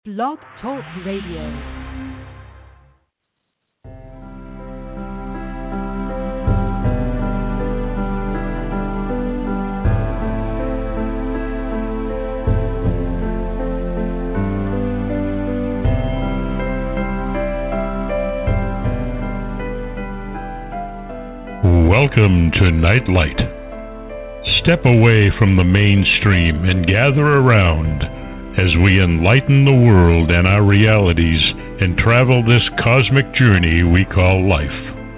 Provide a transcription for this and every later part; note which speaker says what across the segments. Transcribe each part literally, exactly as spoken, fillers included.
Speaker 1: Blog Talk Radio.
Speaker 2: Welcome to Nightlight. Step away from the mainstream and gather around as we enlighten the world and our realities and travel this cosmic journey we call life.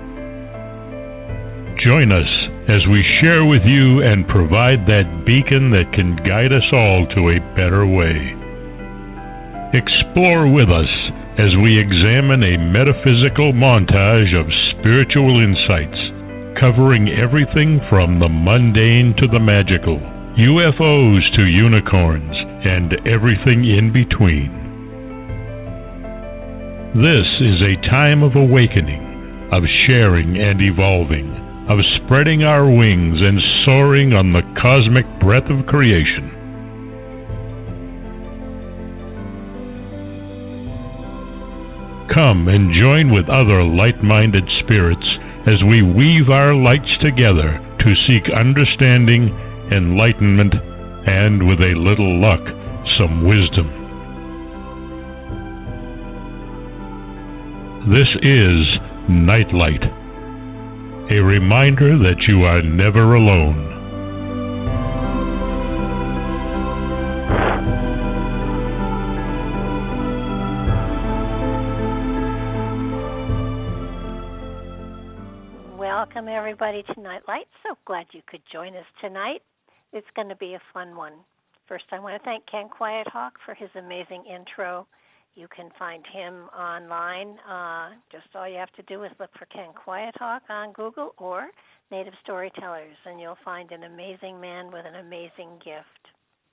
Speaker 2: Join us as we share with you and provide that beacon that can guide us all to a better way. Explore with us as we examine a metaphysical montage of spiritual insights, covering everything from the mundane to the magical, U F Os to unicorns, and everything in between. This is a time of awakening, of sharing and evolving, of spreading our wings and soaring on the cosmic breath of creation. Come and join with other light-minded spirits as we weave our lights together to seek understanding, enlightenment, and with a little luck, some wisdom. This is Nightlight, a reminder that you are never alone.
Speaker 3: Welcome, everybody, to Nightlight. So glad you could join us tonight. It's going to be a fun one. First, I want to thank Ken Quiethawk for his amazing intro. You can find him online. Uh, just all you have to do is look for Ken Quiethawk on Google or Native Storytellers, and you'll find an amazing man with an amazing gift.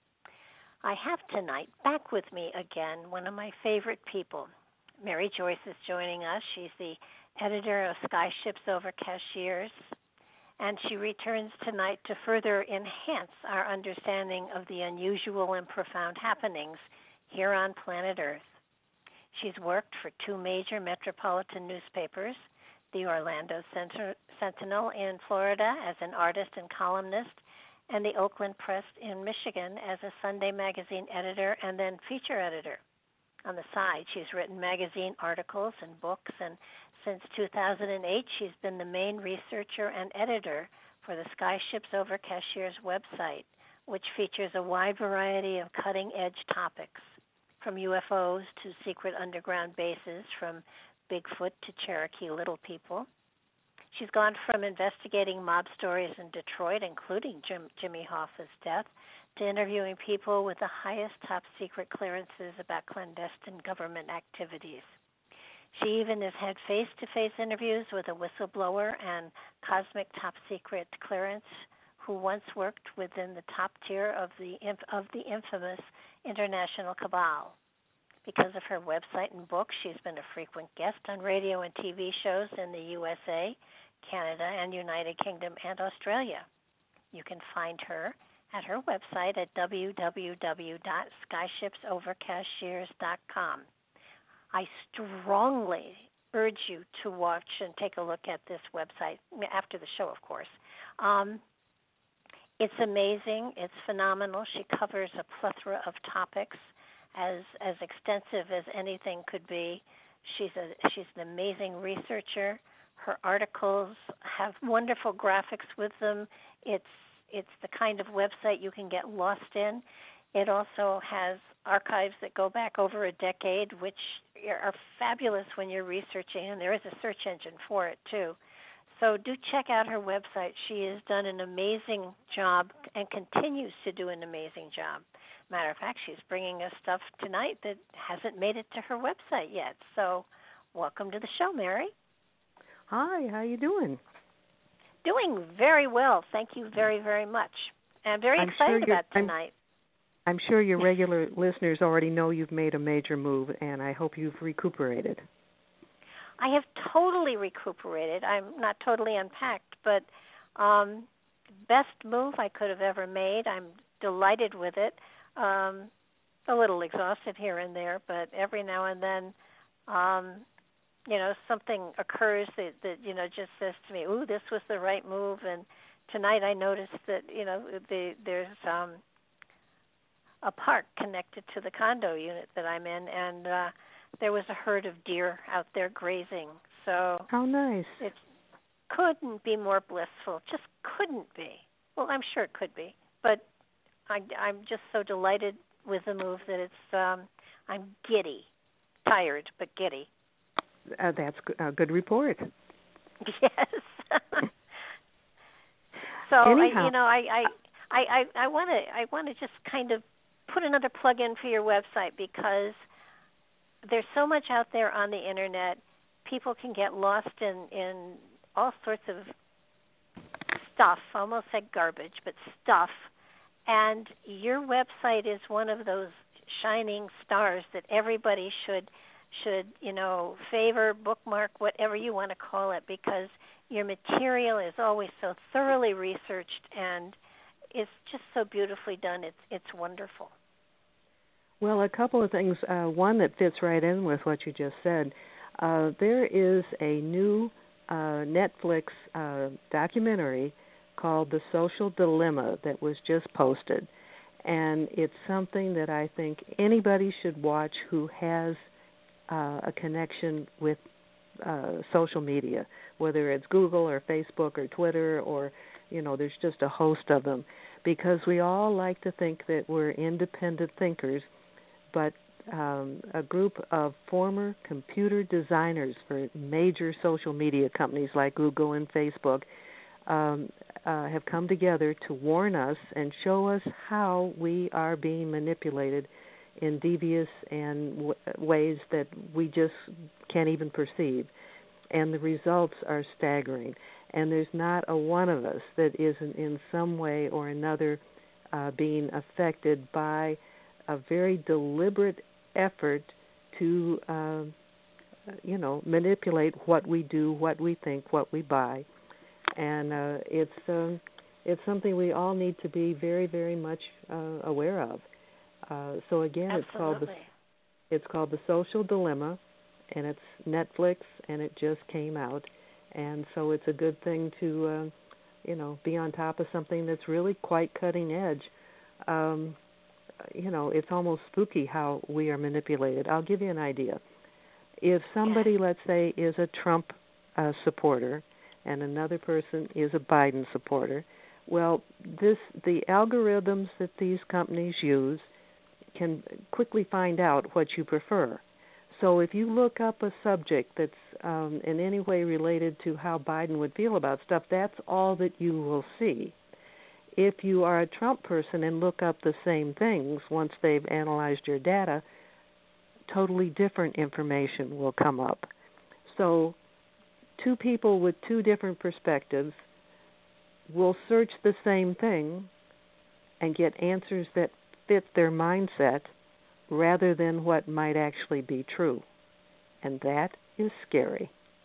Speaker 3: I have tonight back with me again one of my favorite people. Mary Joyce is joining us. She's the editor of Skyships Over Cashiers, and she returns tonight to further enhance our understanding of the unusual and profound happenings here on planet Earth. She's worked for two major metropolitan newspapers, the Orlando Sentinel in Florida as an artist and columnist, and the Oakland Press in Michigan as a Sunday magazine editor and then feature editor. On the side, she's written magazine articles and books, and since two thousand eight, she's been the main researcher and editor for the Skyships Over Cashiers website, which features a wide variety of cutting-edge topics, from U F Os to secret underground bases, from Bigfoot to Cherokee Little People. She's gone from investigating mob stories in Detroit, including Jim, Jimmy Hoffa's death, to interviewing people with the highest top-secret clearances about clandestine government activities. She even has had face-to-face interviews with a whistleblower and cosmic top-secret clearance who once worked within the top tier of the of the infamous International Cabal. Because of her website and books, she's been a frequent guest on radio and T V shows in the U S A, Canada, and United Kingdom and Australia. You can find her at her website at w w w dot skyships over cashiers dot com. I strongly urge you to watch and take a look at this website after the show, of course. Um, it's amazing. It's phenomenal. She covers a plethora of topics, as as extensive as anything could be. She's a she's an amazing researcher. Her articles have wonderful graphics with them. It's it's the kind of website you can get lost in. It also has archives that go back over a decade, which are fabulous when you're researching, and there is a search engine for it, too. So do check out her website. She has done an amazing job and continues to do an amazing job. Matter of fact, she's bringing us stuff tonight that hasn't made it to her website yet. So welcome to the show, Mary.
Speaker 4: Hi, how you doing?
Speaker 3: Doing very well. Thank you very, very much. I'm very
Speaker 4: I'm
Speaker 3: excited
Speaker 4: sure
Speaker 3: about tonight.
Speaker 4: I'm, I'm sure your regular listeners already know you've made a major move, and I hope you've recuperated.
Speaker 3: I have totally recuperated. I'm not totally unpacked, but um, best move I could have ever made. I'm delighted with it. Um, a little exhausted here and there, but every now and then, um, you know, something occurs that, that, you know, just says to me, ooh, this was the right move. And tonight I noticed that, you know, the, there's um, a park connected to the condo unit that I'm in, and uh, there was a herd of deer out there grazing. So
Speaker 4: how nice.
Speaker 3: It couldn't be more blissful. Just couldn't be. Well, I'm sure it could be, but I, I'm just so delighted with the move that it's, um, I'm giddy, tired, but giddy.
Speaker 4: Uh, that's a good report.
Speaker 3: Yes. So
Speaker 4: Anyhow.
Speaker 3: I, you know, I, I, I, I want to, I want to just kind of put another plug in for your website, because there's so much out there on the internet. People can get lost in, in all sorts of stuff. I almost said garbage, but stuff. And your website is one of those shining stars that everybody should should, you know, favor, bookmark, whatever you want to call it, because your material is always so thoroughly researched and it's just so beautifully done. It's it's wonderful.
Speaker 4: Well, a couple of things. Uh, one that fits right in with what you just said. Uh, there is a new uh, Netflix uh, documentary called The Social Dilemma that was just posted. And it's something that I think anybody should watch who has uh, a connection with uh, social media, whether it's Google or Facebook or Twitter or, you know, there's just a host of them, because we all like to think that we're independent thinkers, but um, a group of former computer designers for major social media companies like Google and Facebook um, uh, have come together to warn us and show us how we are being manipulated in devious and w- ways that we just can't even perceive. And the results are staggering. And there's not a one of us that isn't in some way or another uh, being affected by a very deliberate effort to, uh, you know, manipulate what we do, what we think, what we buy. And uh, it's uh, it's something we all need to be very, very much uh, aware of. Uh, so again,
Speaker 3: Absolutely.
Speaker 4: it's called the it's called The Social Dilemma, and it's Netflix, and it just came out. And so it's a good thing to, uh, you know, be on top of something that's really quite cutting edge. Um, you know, it's almost spooky how we are manipulated. I'll give you an idea. If somebody, let's say, is a Trump uh, supporter and another person is a Biden supporter, well, this the algorithms that these companies use can quickly find out what you prefer. So if you look up a subject that's um, in any way related to how Biden would feel about stuff, that's all that you will see. If you are a Trump person and look up the same things, once they've analyzed your data, totally different information will come up. So two people with two different perspectives will search the same thing and get answers that fit their mindset rather than what might actually be true. And that is scary.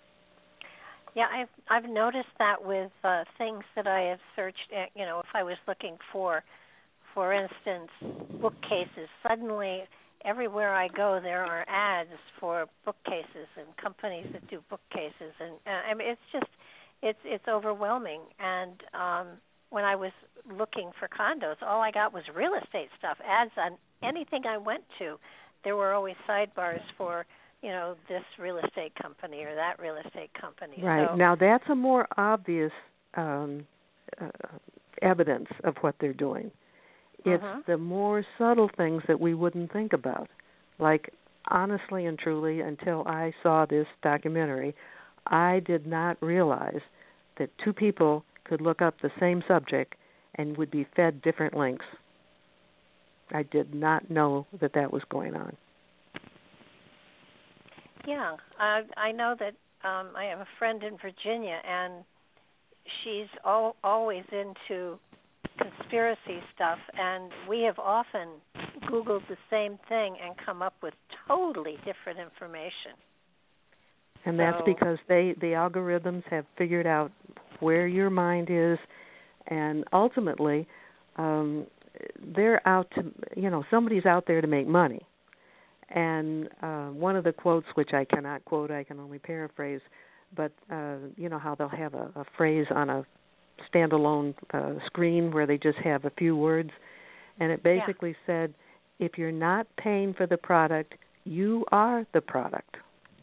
Speaker 3: Yeah, I've I've noticed that with uh, things that I have searched. At, you know, if I was looking for, for instance, bookcases, suddenly everywhere I go there are ads for bookcases and companies that do bookcases, and uh, I mean it's just it's it's overwhelming. And um, when I was looking for condos, all I got was real estate stuff, ads on anything I went to. There were always sidebars for, you know, this real estate company or that real estate company.
Speaker 4: Right.
Speaker 3: So,
Speaker 4: now, that's a more obvious um, uh, evidence of what they're doing. It's
Speaker 3: uh-huh.
Speaker 4: the more subtle things that we wouldn't think about. Like, honestly and truly, until I saw this documentary, I did not realize that two people could look up the same subject and would be fed different links. I did not know that that was going on.
Speaker 3: Yeah, I I know that um, I have a friend in Virginia, and she's all, always into conspiracy stuff, and we have often Googled the same thing and come up with totally different information.
Speaker 4: And that's
Speaker 3: so,
Speaker 4: because they the algorithms have figured out where your mind is, and ultimately, um, they're out to, you know, somebody's out there to make money. And uh, one of the quotes, which I cannot quote, I can only paraphrase, but uh, you know how they'll have a, a phrase on a standalone uh, screen where they just have a few words, and it basically yeah. said, if you're not paying for the product, you are the product.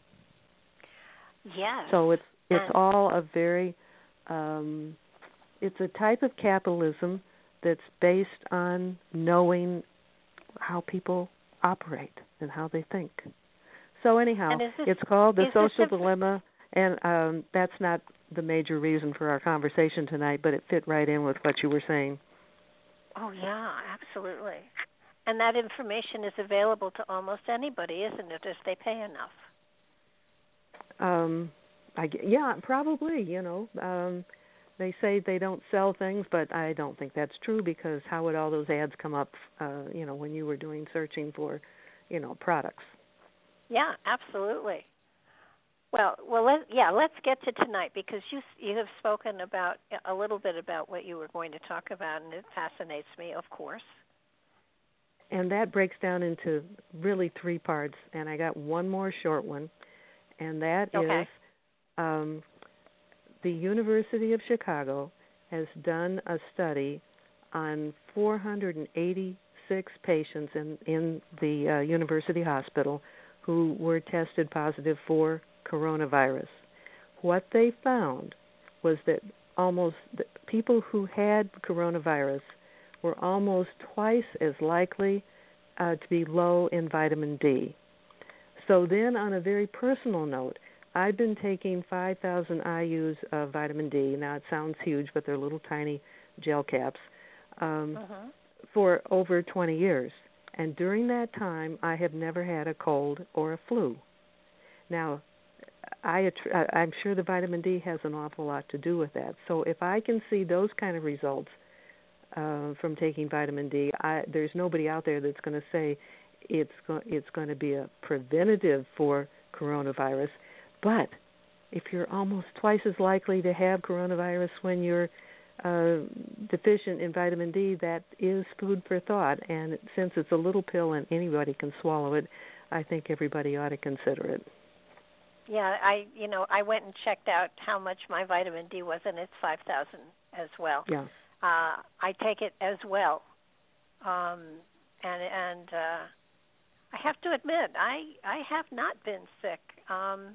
Speaker 3: Yes.
Speaker 4: So it's it's
Speaker 3: and
Speaker 4: all a very, um, it's a type of capitalism that's based on knowing how people operate and how they think. So anyhow,
Speaker 3: this,
Speaker 4: it's called The Social
Speaker 3: a,
Speaker 4: Dilemma, and um, that's not the major reason for our conversation tonight, but it fit right in with what you were saying.
Speaker 3: Oh, yeah, absolutely. And that information is available to almost anybody, isn't it, if they pay enough?
Speaker 4: Um, I, yeah, probably, you know. Um, they say they don't sell things, but I don't think that's true, because how would all those ads come up, uh, you know, when you were doing searching for, you know, products?
Speaker 3: Yeah, absolutely. Well, well, let, yeah, let's get to tonight, because you you have spoken about a little bit about what you were going to talk about, and it fascinates me, of course.
Speaker 4: And that breaks down into really three parts, and I got one more short one, and that
Speaker 3: okay.
Speaker 4: is um, the University of Chicago has done a study on four hundred eighty-six patients in, in the uh, university hospital who were tested positive for coronavirus. What they found was that almost the people who had coronavirus were almost twice as likely uh, to be low in vitamin D. So then, on a very personal note, I've been taking five thousand I U's of vitamin D. Now, it sounds huge, but they're little tiny gel caps, um, uh-huh. for over twenty years. And during that time, I have never had a cold or a flu. Now, I, I'm sure the vitamin D has an awful lot to do with that. So if I can see those kind of results uh, from taking vitamin D, I, there's nobody out there that's going to say it's go, it's going to be a preventative for coronavirus. But if you're almost twice as likely to have coronavirus when you're uh, deficient in vitamin D, that is food for thought. And since it's a little pill and anybody can swallow it, I think everybody ought to consider it.
Speaker 3: Yeah, I you know I went and checked out how much my vitamin D was, and it's five thousand as well.
Speaker 4: Yeah.
Speaker 3: Uh, I take it as well, um, and and uh, I have to admit I I have not been sick. Um,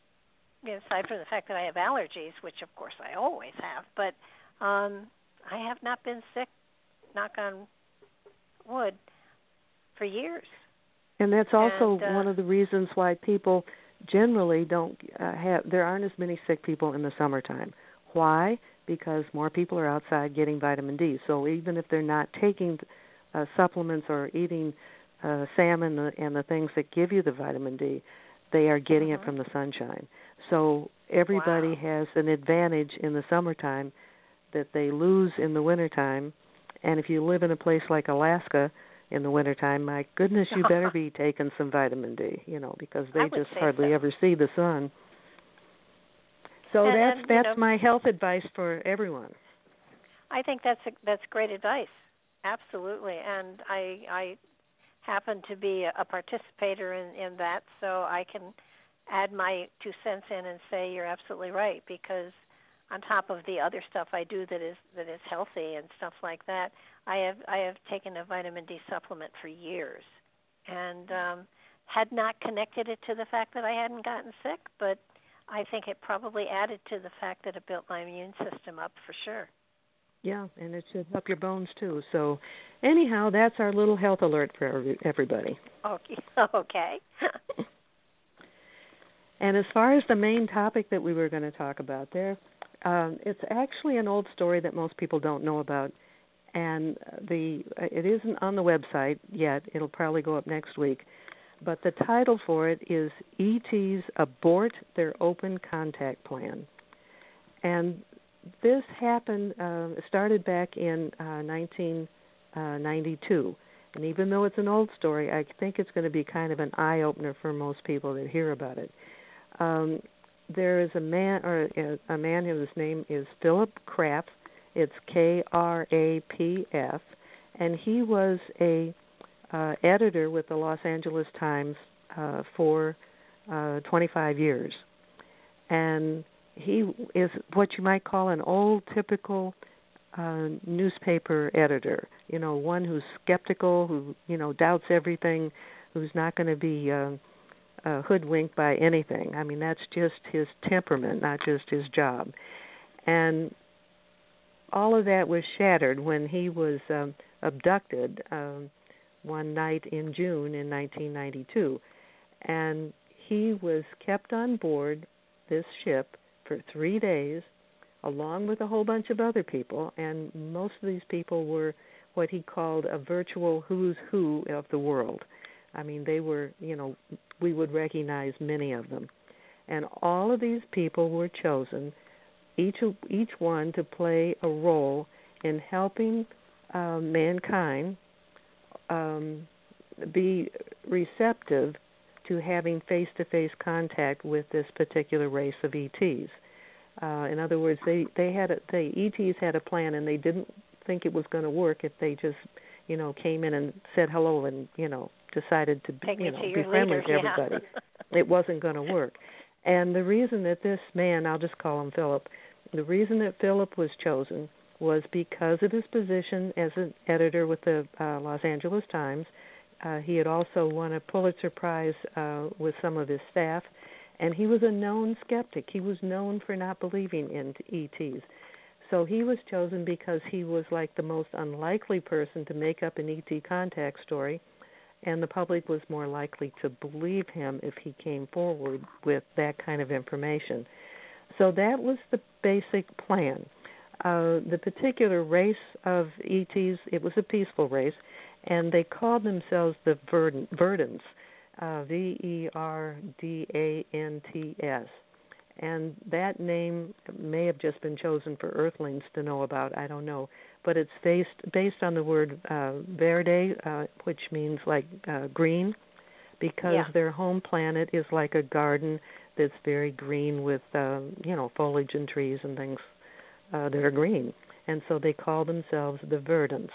Speaker 3: aside from the fact that I have allergies, which of course I always have, but um, I have not been sick, knock on wood, for years.
Speaker 4: And that's also
Speaker 3: and, uh,
Speaker 4: one of the reasons why people generally don't uh, have, there aren't as many sick people in the summertime. Why? Because more people are outside getting vitamin D. So even if they're not taking uh, supplements or eating uh, salmon and the things that give you the vitamin D, they are getting mm-hmm. it from the sunshine. So everybody
Speaker 3: wow.
Speaker 4: has an advantage in the summertime that they lose in the wintertime. And if you live in a place like Alaska in the wintertime, my goodness, you better be taking some vitamin D, you know, because they just hardly
Speaker 3: so.
Speaker 4: ever see the sun. So
Speaker 3: and,
Speaker 4: that's
Speaker 3: and,
Speaker 4: that's
Speaker 3: know,
Speaker 4: my health advice for everyone.
Speaker 3: I think that's a, that's great advice, absolutely. And I I happen to be a, a participator in, in that, so I can add my two cents in and say you're absolutely right, because on top of the other stuff I do that is that is healthy and stuff like that, I have I have taken a vitamin D supplement for years, and um, had not connected it to the fact that I hadn't gotten sick, but I think it probably added to the fact that it built my immune system up for sure.
Speaker 4: Yeah, and it should help your bones too. So anyhow, that's our little health alert for everybody.
Speaker 3: Okay. Okay.
Speaker 4: And as far as the main topic that we were going to talk about there, um, it's actually an old story that most people don't know about, and the it isn't on the website yet. It'll probably go up next week. But the title for it is E T's Abort Their Open Contact Plan. And this happened, uh, started back in uh, nineteen ninety-two. And even though it's an old story, I think it's going to be kind of an eye-opener for most people that hear about it. Um, there is a man, or a, a man whose name is Philip Krapf. It's K R A P F. and he was a uh, editor with the Los Angeles Times uh, for uh, twenty-five years. And he is what you might call an old, typical uh, newspaper editor, you know, one who's skeptical, who, you know, doubts everything, who's not going to be uh, uh, hoodwinked by anything. I mean, that's just his temperament, not just his job. And all of that was shattered when he was um, abducted um, one night in June in nineteen ninety-two. And he was kept on board this ship for three days, along with a whole bunch of other people, and most of these people were what he called a virtual who's who of the world. I mean, they were, you know, we would recognize many of them. And all of these people were chosen, each each one to play a role in helping uh, mankind um, be receptive to having face-to-face contact with this particular race of E Ts. Uh, in other words, they they had a, the E Ts had a plan, and they didn't think it was going to work if they just, you know, came in and said hello and, you know, decided to,
Speaker 3: Take
Speaker 4: you know,
Speaker 3: to
Speaker 4: be
Speaker 3: your
Speaker 4: friendly
Speaker 3: leaders,
Speaker 4: to everybody.
Speaker 3: Yeah.
Speaker 4: It wasn't going to work. And the reason that this man, I'll just call him Philip, the reason that Philip was chosen was because of his position as an editor with the uh, Los Angeles Times. Uh, he had also won a Pulitzer Prize uh, with some of his staff, and he was a known skeptic. He was known for not believing in E Ts. So he was chosen because he was like the most unlikely person to make up an E T contact story, and the public was more likely to believe him if he came forward with that kind of information. So that was the basic plan. Uh, the particular race of E Ts, it was a peaceful race, and they called themselves the Verdants, uh, V E R D A N T S. And that name may have just been chosen for Earthlings to know about, I don't know. But it's based, based on the word uh, verde, uh, which means like uh, green, because
Speaker 3: yeah.
Speaker 4: their home planet is like a garden that's very green with, uh, you know, foliage and trees and things uh, that are green. And so they call themselves the Verdants.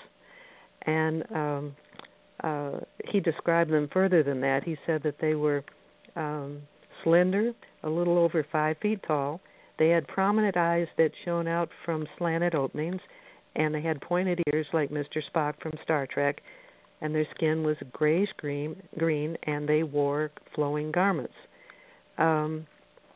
Speaker 4: And um, uh, he described them further than that. He said that they were um, slender, a little over five feet tall. They had prominent eyes that shone out from slanted openings, and they had pointed ears like Mister Spock from Star Trek, and their skin was grayish green, green and they wore flowing garments. Um,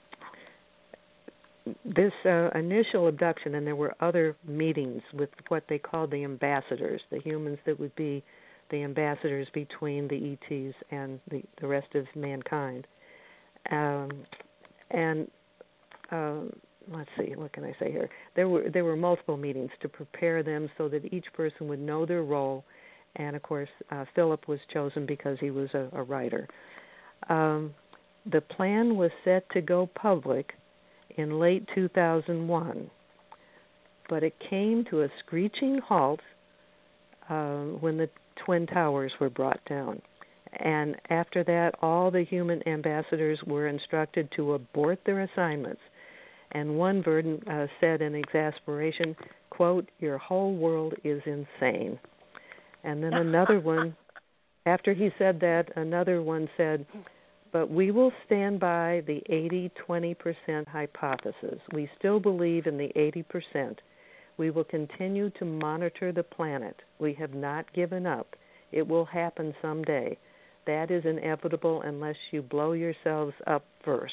Speaker 4: this uh, initial abduction, and there were other meetings with what they called the ambassadors, the humans that would be the ambassadors between the E Ts and the, the rest of mankind. Um, and uh, let's see, what can I say here? There were there were multiple meetings to prepare them so that each person would know their role. And of course, uh, Philip was chosen because he was a, a writer. Um, the plan was set to go public in late two thousand one, but it came to a screeching halt uh, when the Twin Towers were brought down. And after that, all the human ambassadors were instructed to abort their assignments. And one Verdant uh, said in exasperation, quote, "Your whole world is insane." And then another one, after he said that, another one said, "But we will stand by the eighty twenty percent hypothesis. We still believe in the eighty percent. We will continue to monitor the planet. We have not given up. It will happen someday. That is inevitable unless you blow yourselves up first."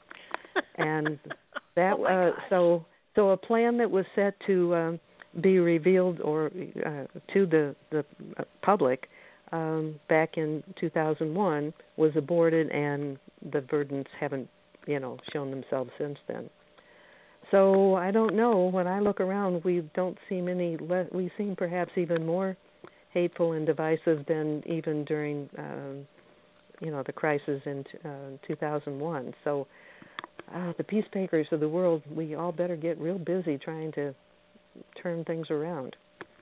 Speaker 4: And that
Speaker 3: oh
Speaker 4: uh, so so a plan that was set to um, be revealed or uh, to the the public um, back in two thousand one was aborted, and the Verdants haven't, you know, shown themselves since then. So I don't know. When I look around, we don't seem any. Le- we seem perhaps even more hateful and divisive than even during, um, you know, the crisis in uh, two thousand one. So uh, the peacemakers of the world, we all better get real busy trying to turn things around.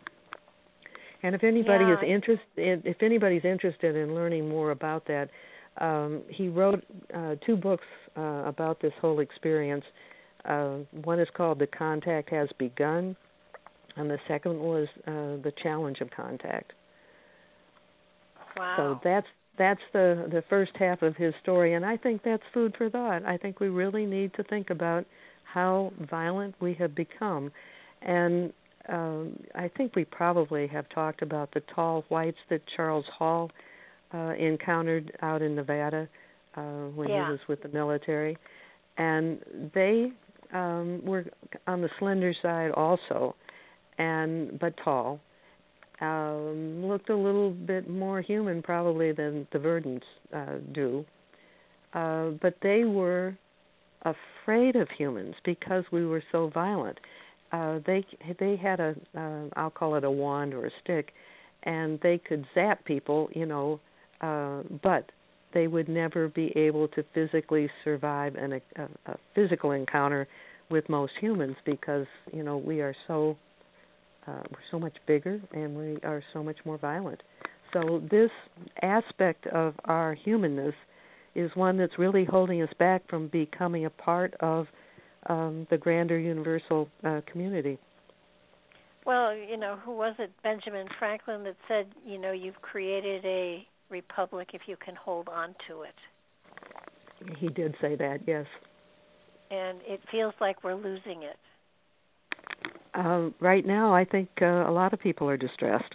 Speaker 4: And if anybody
Speaker 3: yeah.
Speaker 4: is interested, if anybody's interested in learning more about that, um, he wrote uh, two books uh, about this whole experience. Uh, one is called "The Contact Has Begun," and the second was uh, the challenge of contact.
Speaker 3: Wow.
Speaker 4: So that's that's the the first half of his story, and I think that's food for thought. I think we really need to think about how violent we have become, and um, I think we probably have talked about the tall whites that Charles Hall uh, encountered out in Nevada uh, when
Speaker 3: yeah.
Speaker 4: he was with the military, and they um, were on the slender side also, and but tall. Um, looked a little bit more human probably than the Verdants uh, do, uh, but they were afraid of humans because we were so violent. Uh, they they had a uh, I'll call it a wand or a stick, and they could zap people, you know, uh, but they would never be able to physically survive an, a, a physical encounter with most humans because you know we are so. Uh, we're so much bigger and we are so much more violent. So this aspect of our humanness is one that's really holding us back from becoming a part of um, the grander universal uh, community.
Speaker 3: Well, you know, who was it, Benjamin Franklin, that said, you know, you've created a republic if you can hold on to it.
Speaker 4: He did say that, yes.
Speaker 3: And it feels like we're losing it.
Speaker 4: Uh, right now, I think uh, a lot of people are distressed.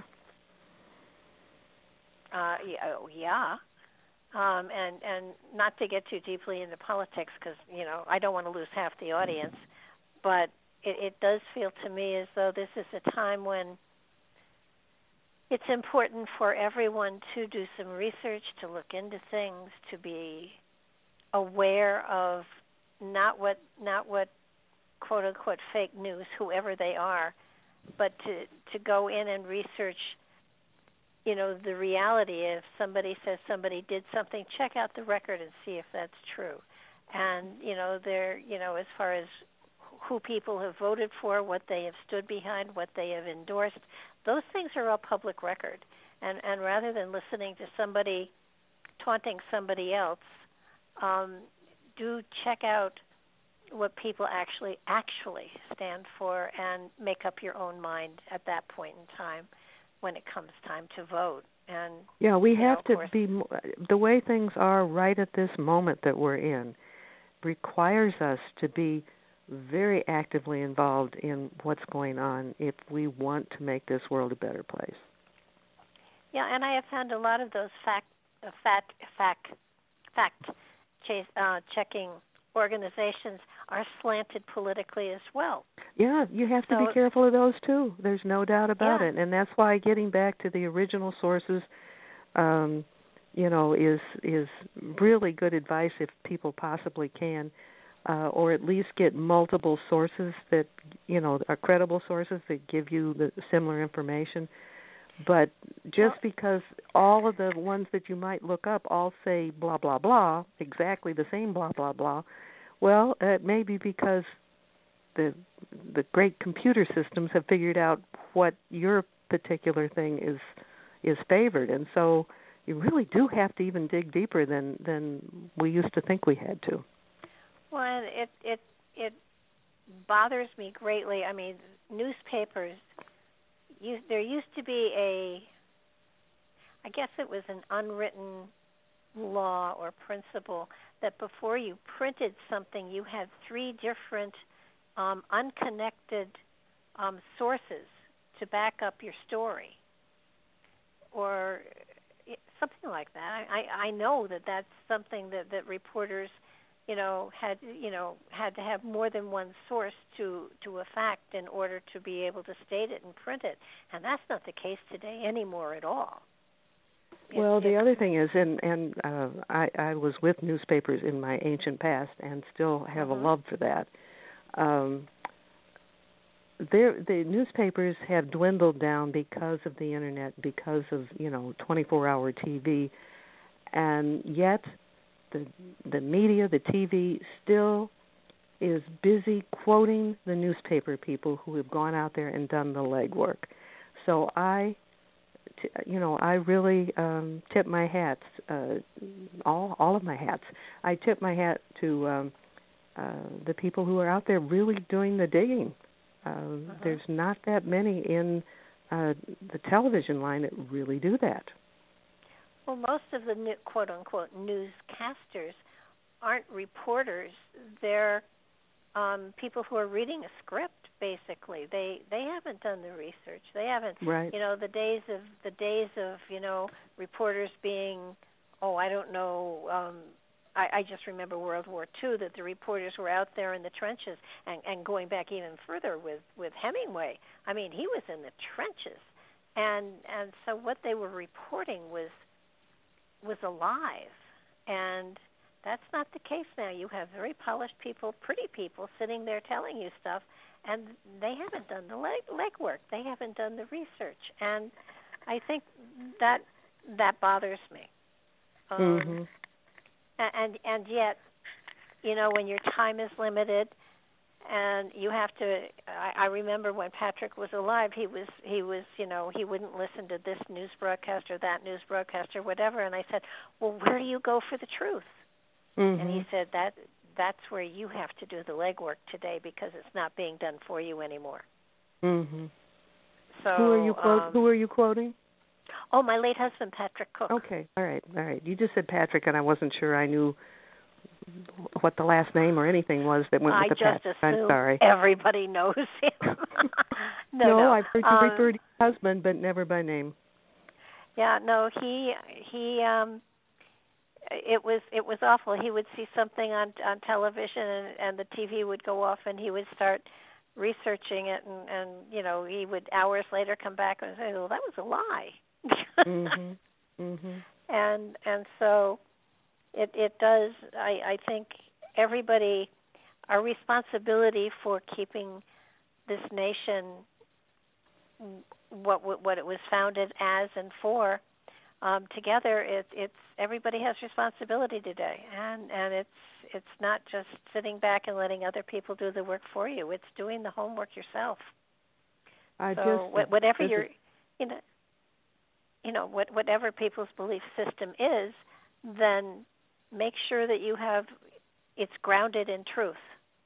Speaker 3: Uh, yeah, yeah. Um, and and not to get too deeply into politics, because you know I don't want to lose half the audience, but it, it does feel to me as though this is a time when it's important for everyone to do some research, to look into things, to be aware of not what not what. quote unquote fake news, whoever they are, but to to go in and research, you know, the reality. If somebody says somebody did something, check out the record and see if that's true. And you know, they're you know, as far as who people have voted for, what they have stood behind, what they have endorsed, those things are all public record. And and rather than listening to somebody taunting somebody else, um, do check out what people actually actually stand for and make up your own mind at that point in time when it comes time to vote. And
Speaker 4: yeah, we have
Speaker 3: know,
Speaker 4: to
Speaker 3: course,
Speaker 4: be the way things are right at this moment that we're in requires us to be very actively involved in what's going on if we want to make this world a better place.
Speaker 3: Yeah, and I have found a lot of those fact uh, fact fact fact chase, uh, checking organizations are slanted politically as well.
Speaker 4: Yeah, you have to
Speaker 3: so,
Speaker 4: be careful of those too. There's no doubt about
Speaker 3: yeah.
Speaker 4: it, and that's why getting back to the original sources, um, you know, is is really good advice if people possibly can, uh, or at least get multiple sources that you know are credible sources that give you the similar information. But just because all of the ones that you might look up all say blah, blah, blah, exactly the same blah, blah, blah, well, it may be because the the great computer systems have figured out what your particular thing is is favored. And so you really do have to even dig deeper than, than we used to think we had to.
Speaker 3: Well, it, it, it bothers me greatly. I mean, newspapers... You, there used to be a, I guess it was an unwritten law or principle that before you printed something, you had three different um, unconnected um, sources to back up your story, or something like that. I, I know that that's something that, that reporters, you know, had you know had to have more than one source to, to a fact in order to be able to state it and print it, and that's not the case today anymore at all. It,
Speaker 4: well, the
Speaker 3: it,
Speaker 4: other thing is, and and uh, I, I was with newspapers in my ancient past, and still have
Speaker 3: mm-hmm.
Speaker 4: a love for that. Um, there, the newspapers have dwindled down because of the internet, because of you know twenty-four hour T V, and yet. The, the media, the T V, still is busy quoting the newspaper people who have gone out there and done the legwork. So I, t- you know, I really um, tip my hats, uh, all all of my hats. I tip my hat to um, uh, the people who are out there really doing the digging. Uh,
Speaker 3: uh-huh.
Speaker 4: There's not that many in uh, the television line that really do that.
Speaker 3: Well, most of the new, quote-unquote newscasters aren't reporters. They're um, people who are reading a script. Basically, they they haven't done the research. They haven't,
Speaker 4: right.
Speaker 3: you know, the days of the days of you know reporters being, oh, I don't know. Um, I, I just remember World War Two that the reporters were out there in the trenches, and, and going back even further with, with Hemingway. I mean, he was in the trenches, and and so what they were reporting was was alive, and that's not the case now. You have very polished people, pretty people, sitting there telling you stuff, and they haven't done the leg legwork. They haven't done the research, and I think that that bothers me. Um,
Speaker 4: mm-hmm.
Speaker 3: and and yet, you know, when your time is limited, and you have to. I, I remember when Patrick was alive, he was he was you know he wouldn't listen to this news broadcast or that news broadcast or whatever. And I said, well, where do you go for the truth?
Speaker 4: Mm-hmm.
Speaker 3: And he said that that's where you have to do the legwork today because it's not being done for you anymore.
Speaker 4: Mm-hmm.
Speaker 3: So
Speaker 4: who are you quote?
Speaker 3: Um,
Speaker 4: who are you quoting?
Speaker 3: Oh, my late husband, Patrick Cook.
Speaker 4: Okay, all right, all right. You just said Patrick, and I wasn't sure I knew what the last name or anything was that went
Speaker 3: I
Speaker 4: with the
Speaker 3: just
Speaker 4: Patrick.
Speaker 3: assume
Speaker 4: I'm sorry.
Speaker 3: everybody knows him. no,
Speaker 4: no,
Speaker 3: no,
Speaker 4: I've heard you
Speaker 3: um,
Speaker 4: refer to your husband, but never by name.
Speaker 3: Yeah, no, he he. um It was it was awful. He would see something on on television, and, and the T V would go off, and he would start researching it, and, and you know he would hours later come back and say, "Well, that was a lie."
Speaker 4: mhm. Mhm.
Speaker 3: And and so it it does. I I think everybody, our responsibility for keeping this nation what what it was founded as and for. Um, together, it, it's everybody has responsibility today, and, and it's it's not just sitting back and letting other people do the work for you. It's doing the homework yourself.
Speaker 4: I
Speaker 3: so
Speaker 4: just,
Speaker 3: wh- whatever
Speaker 4: this
Speaker 3: your
Speaker 4: is,
Speaker 3: you know you know what, whatever people's belief system is, then make sure that you have it's grounded in truth.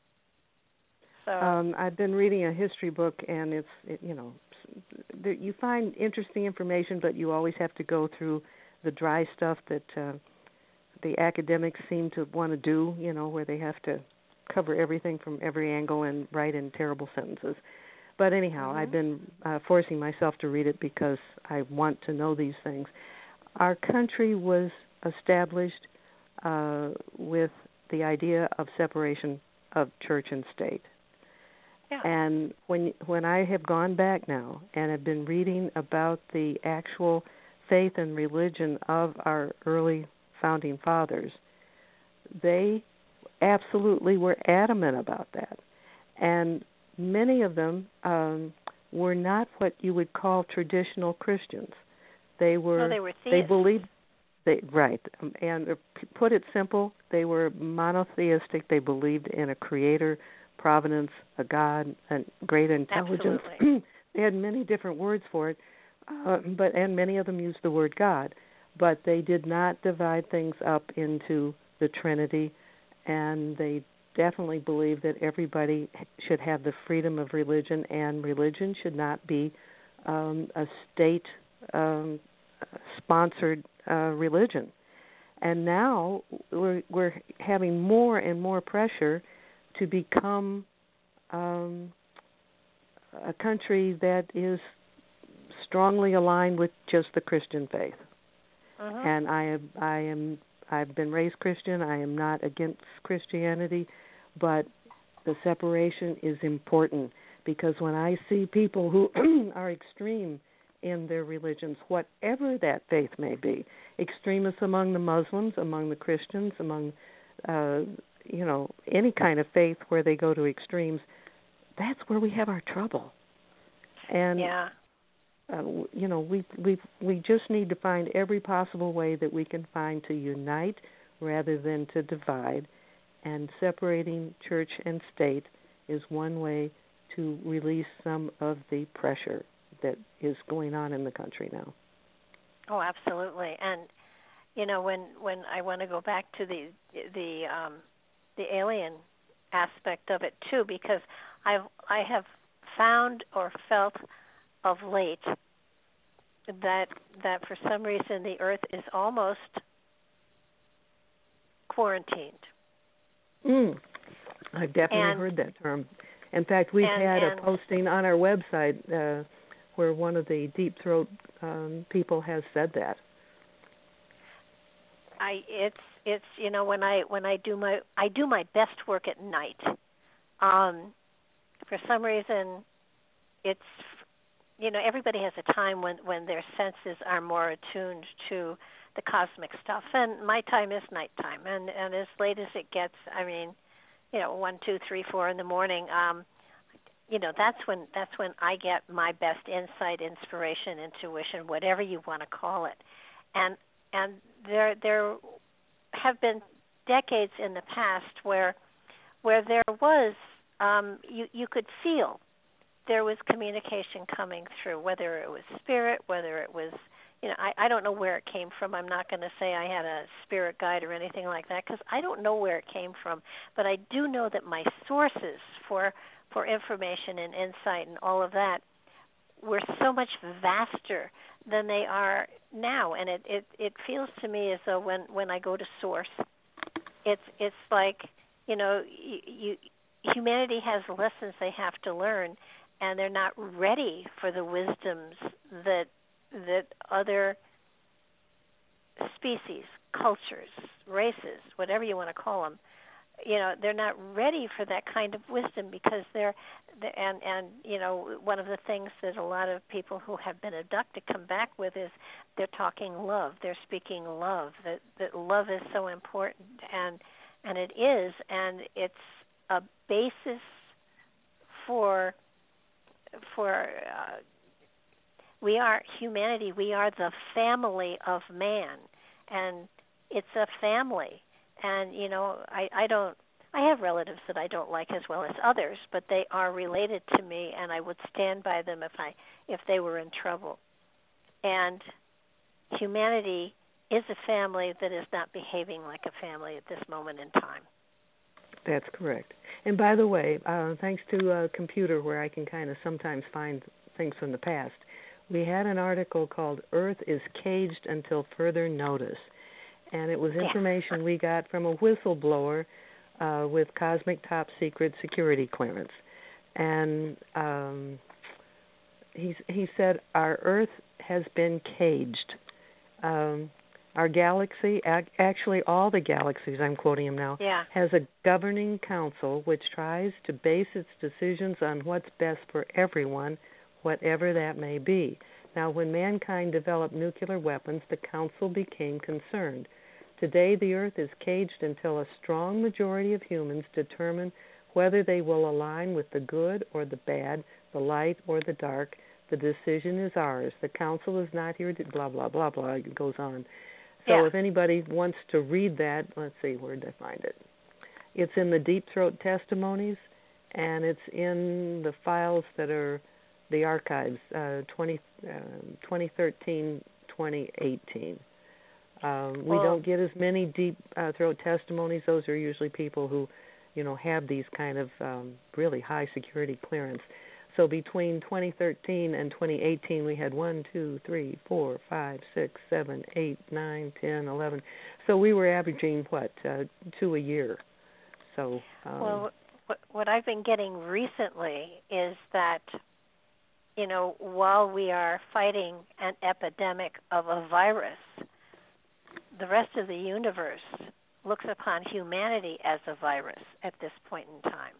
Speaker 3: So
Speaker 4: um, I've been reading a history book, and it's it, you know. You find interesting information, but you always have to go through the dry stuff that uh, the academics seem to want to do, you know, where they have to cover everything from every angle and write in terrible sentences. But anyhow,
Speaker 3: mm-hmm.
Speaker 4: I've been uh, forcing myself to read it because I want to know these things. Our country was established uh, with the idea of separation of church and state.
Speaker 3: Yeah.
Speaker 4: And when when I have gone back now and have been reading about the actual faith and religion of our early founding fathers, they absolutely were adamant about that. And many of them um, were not what you would call traditional Christians. They were.
Speaker 3: No, they were theists.
Speaker 4: They believed. They right. And to put it simple, they were monotheistic. They believed in a creator, providence, a God, and great intelligence. They had many different words for it, uh, but and many of them used the word God, but they did not divide things up into the Trinity, and they definitely believed that everybody should have the freedom of religion, and religion should not be um, a state um, sponsored uh, religion. And now we're we're having more and more pressure to become um, a country that is strongly aligned with just the Christian faith.
Speaker 3: Uh-huh.
Speaker 4: And I am, I am, I've been raised Christian. I am not against Christianity, but the separation is important because when I see people who are extreme in their religions, whatever that faith may be, extremists among the Muslims, among the Christians, among uh, you know, any kind of faith where they go to extremes, that's where we have our trouble. And,
Speaker 3: yeah.
Speaker 4: uh, you know, we we we just need to find every possible way that we can find to unite rather than to divide. And separating church and state is one way to release some of the pressure that is going on in the country now.
Speaker 3: Oh, absolutely. And, you know, when, when I want to go back to the the um, the alien aspect of it too, because I've I have found or felt of late that that for some reason the Earth is almost quarantined.
Speaker 4: Mm. I've definitely
Speaker 3: and,
Speaker 4: heard that term. In fact, we've
Speaker 3: and,
Speaker 4: had
Speaker 3: and,
Speaker 4: a posting on our website uh, where one of the Deep Throat um, people has said that.
Speaker 3: I it's it's you know when I when I do my I do my best work at night. Um, for some reason, it's you know everybody has a time when when their senses are more attuned to the cosmic stuff, and my time is nighttime, and and as late as it gets, I mean, you know, one, two, three, four in the morning. Um, you know, that's when that's when I get my best insight, inspiration, intuition, whatever you want to call it, and and there there have been decades in the past where where there was um, you you could feel there was communication coming through, whether it was spirit, whether it was you know I, I don't know where it came from. I'm not going to say I had a spirit guide or anything like that because I don't know where it came from, but I do know that my sources for for information and insight and all of that were so much vaster than they are now, and it, it, it feels to me as though when, when I go to source, it's it's like you know you, you humanity has lessons they have to learn, and they're not ready for the wisdoms that that other species, cultures, races, whatever you want to call them, you know, they're not ready for that kind of wisdom because they're, they're and and you know one of the things that a lot of people who have been abducted come back with is they're talking love, they're speaking love, that that love is so important, and and it is, and it's a basis for for uh, we are humanity, we are the family of man, and it's a family. And, you know, I, I don't, I have relatives that I don't like as well as others, but they are related to me, and I would stand by them if I, if they were in trouble. And humanity is a family that is not behaving like a family at this moment in time.
Speaker 4: That's correct. And by the way, uh, thanks to a computer where I can kind of sometimes find things from the past, we had an article called Earth is Caged Until Further Notice. And it was information we got from a whistleblower uh, with Cosmic Top Secret Security Clearance. And um, he, he said, our Earth has been caged. Um, our galaxy, actually all the galaxies, I'm quoting him now,
Speaker 3: yeah.
Speaker 4: has a governing council which tries to base its decisions on what's best for everyone, whatever that may be. Now, when mankind developed nuclear weapons, the council became concerned. Today, the Earth is caged until a strong majority of humans determine whether they will align with the good or the bad, the light or the dark. The decision is ours. The council is not here to blah, blah, blah, blah. It goes on. So
Speaker 3: yeah.
Speaker 4: if anybody wants to read that, let's see, where did I find it? It's in the Deep Throat Testimonies, and it's in the files that are the archives, uh, twenty, uh, twenty thirteen, twenty eighteen. Um, we
Speaker 3: well,
Speaker 4: don't get as many deep uh, throat testimonies. Those are usually people who, you know, have these kind of um, really high security clearance. So between twenty thirteen and twenty eighteen, we had one, two, three, four, five, six, seven, eight, nine, ten, eleven. So we were averaging what uh, two a year. So um,
Speaker 3: well, what, what I've been getting recently is that, you know, while we are fighting an epidemic of a virus, the rest of the universe looks upon humanity as a virus at this point in time.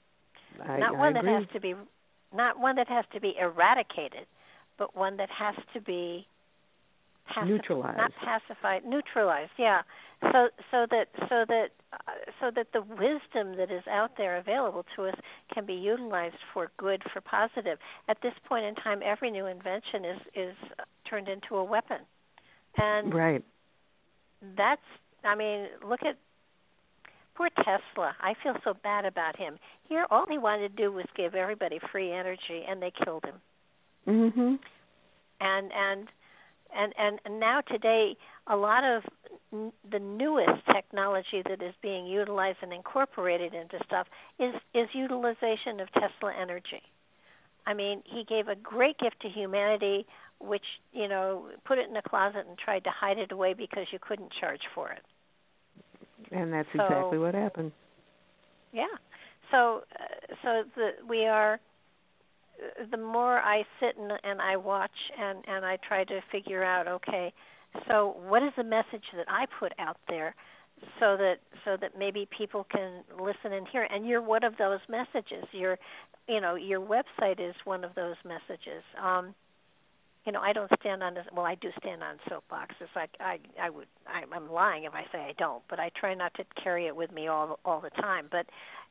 Speaker 4: I,
Speaker 3: not
Speaker 4: I
Speaker 3: one
Speaker 4: agree.
Speaker 3: that has to be, not one that has to be eradicated, but one that has to be pacif-
Speaker 4: neutralized.
Speaker 3: Not pacified, neutralized. Yeah. So, so that, so that, uh, so that the wisdom that is out there available to us can be utilized for good, for positive. At this point in time, every new invention is is turned into a weapon, and
Speaker 4: right.
Speaker 3: That's, I mean, look at poor Tesla. I feel so bad about him. Here, all he wanted to do was give everybody free energy, and they killed him.
Speaker 4: Mm-hmm.
Speaker 3: And and and and, and now today, a lot of n- the newest technology that is being utilized and incorporated into stuff is is utilization of Tesla energy. I mean, he gave a great gift to humanity, which, you know, put it in a closet and tried to hide it away because you couldn't charge for it.
Speaker 4: And that's
Speaker 3: so,
Speaker 4: exactly what happened.
Speaker 3: Yeah. So, uh, so the, we are. The more I sit and, and I watch and, and I try to figure out, okay, so what is the message that I put out there, so that so that maybe people can listen and hear. And you're one of those messages. Your, you know, your website is one of those messages. Um, you know, I don't stand on this. Well, I do stand on soapboxes. Like I, I would, I, I'm lying if I say I don't. But I try not to carry it with me all all the time. But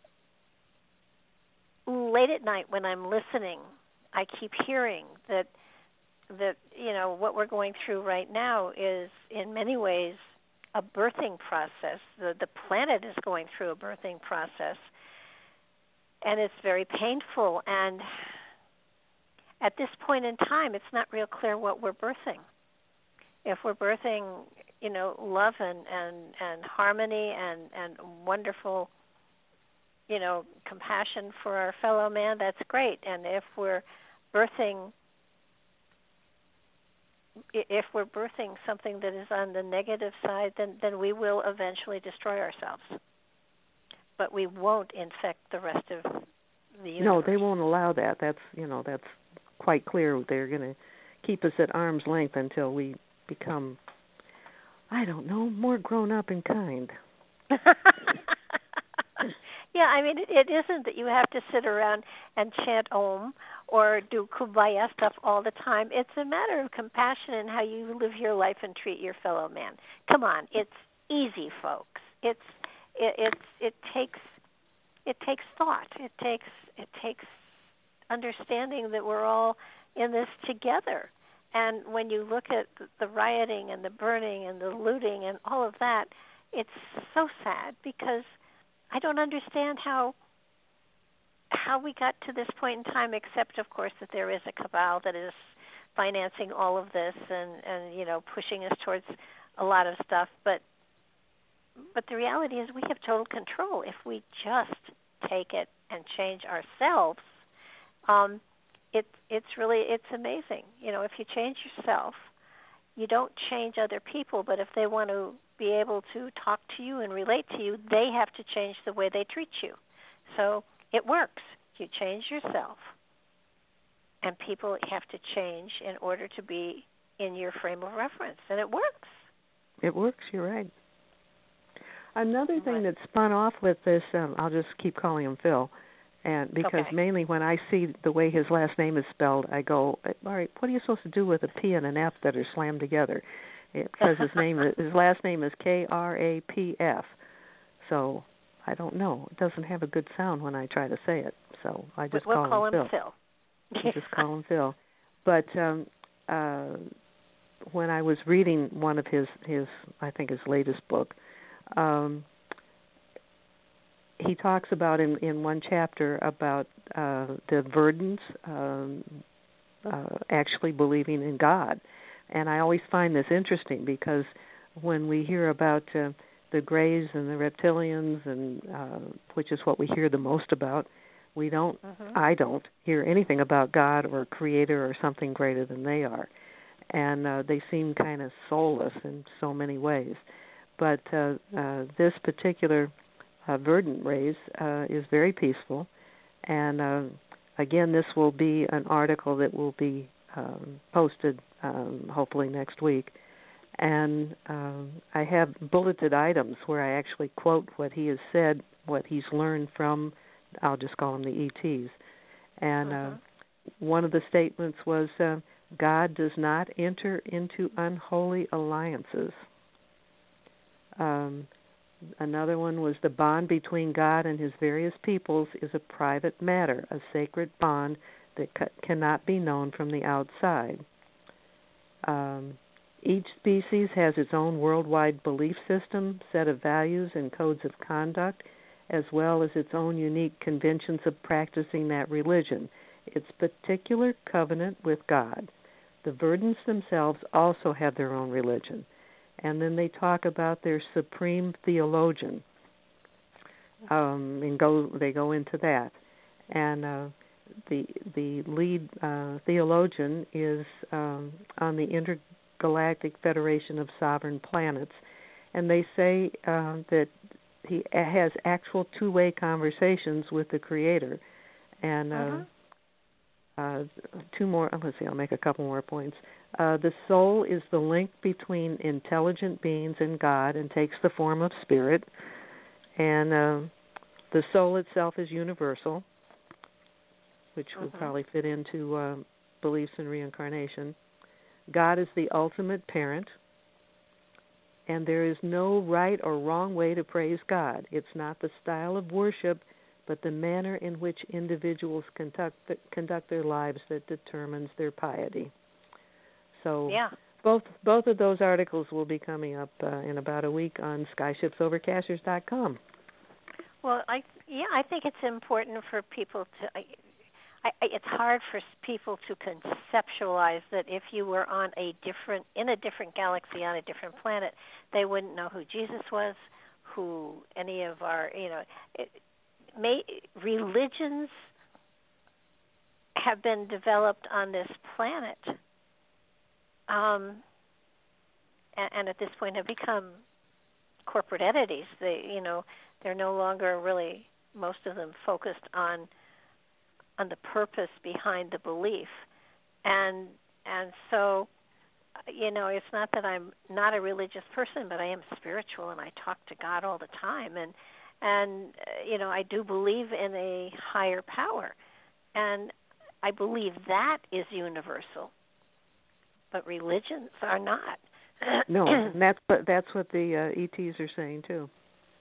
Speaker 3: late at night when I'm listening, I keep hearing that that you know what we're going through right now is in many ways a birthing process. The the planet is going through a birthing process, and it's very painful. And at this point in time, it's not real clear what we're birthing. If we're birthing, you know, love and and, and harmony and, and wonderful, you know, compassion for our fellow man, that's great. And if we're birthing, if we're birthing something that is on the negative side, then, then we will eventually destroy ourselves. But we won't infect the rest of the universe.
Speaker 4: No, they won't allow that. That's, you know, that's quite clear. They're going to keep us at arm's length until we become, I don't know, more grown up and kind.
Speaker 3: Yeah, I mean, it, it isn't that you have to sit around and chant Om or do kumbaya stuff all the time. It's a matter of compassion and how you live your life and treat your fellow man. Come on, it's easy, folks. It's it it's it takes it takes thought. It takes it takes understanding that we're all in this together. And when you look at the rioting and the burning and the looting and all of that, it's so sad because I don't understand how how we got to this point in time, except, of course, that there is a cabal that is financing all of this and, and you know, pushing us towards a lot of stuff. But but the reality is we have total control if we just take it and change ourselves. Um, it, it's really, it's amazing. You know, if you change yourself, you don't change other people, but if they want to be able to talk to you and relate to you, they have to change the way they treat you. So it works. You change yourself, and people have to change in order to be in your frame of reference, and it works.
Speaker 4: It works, you're right. Another thing
Speaker 3: Right.
Speaker 4: that spun off with this, um, I'll just keep calling him Phil, and because
Speaker 3: Okay.
Speaker 4: mainly when I see the way his last name is spelled, I go, all right, what are you supposed to do with a P and an F that are slammed together? Because his name, his last name is K R A P F. So I don't know. It doesn't have a good sound when I try to say it. So I just
Speaker 3: we'll
Speaker 4: call,
Speaker 3: call
Speaker 4: him,
Speaker 3: him
Speaker 4: Phil.
Speaker 3: Phil.
Speaker 4: I just call him Phil. But um, uh, when I was reading one of his, his, I think his latest book, um, he talks about in, in one chapter about uh, the Verdants um, uh, actually believing in God. And I always find this interesting because when we hear about uh, the Greys and the reptilians, and uh, which is what we hear the most about, we don't,
Speaker 3: Mm-hmm.
Speaker 4: I don't hear anything about God or Creator or something greater than they are. And uh, they seem kind of soulless in so many ways. But uh, uh, this particular uh, verdant race uh, is very peaceful. And uh, again, this will be an article that will be um, posted um, hopefully next week. And um, I have bulleted items where I actually quote what he has said, what he's learned from, I'll just call them the E Ts. And
Speaker 3: Mm-hmm.
Speaker 4: uh, one of the statements was, uh, God does not enter into unholy alliances. Um, another one was, the bond between God and his various peoples is a private matter, a sacred bond that c- cannot be known from the outside. Um, each species has its own worldwide belief system, set of values and codes of conduct, as well as its own unique conventions of practicing that religion, its particular covenant with God. The Verdants themselves also have their own religion. And then they talk about their supreme theologian, um, and go they go into that. And uh, the the lead uh, theologian is um, on the Intergalactic Federation of Sovereign Planets, and they say uh, that he has actual two-way conversations with the Creator. And uh, uh-huh. uh, two more. Let's see. I'll make a couple more points. Uh, the soul is the link between intelligent beings and God, and takes the form of spirit. And uh, the soul itself is universal, which uh-huh. will probably fit into uh, beliefs in reincarnation. God is the ultimate parent, and there is no right or wrong way to praise God. It's not the style of worship, but the manner in which individuals conduct conduct their lives that determines their piety. So
Speaker 3: yeah.
Speaker 4: both both of those articles will be coming up uh, in about a week on skyship's overcasters dot com.
Speaker 3: Well, I yeah, I think it's important for people to. I, I, it's hard for people to conceptualize that if you were on a different in a different galaxy on a different planet, they wouldn't know who Jesus was, who any of our you know. It, May, religions have been developed on this planet, um, and, and at this point have become corporate entities. They, you know, they're no longer really, most of them, focused on on the purpose behind the belief, and and so, you know, it's not that I'm not a religious person, but I am spiritual, and I talk to God all the time, and. And, uh, you know, I do believe in a higher power. And I believe that is universal. But religions are not.
Speaker 4: No, and that's what, that's what the uh, E Ts are saying, too.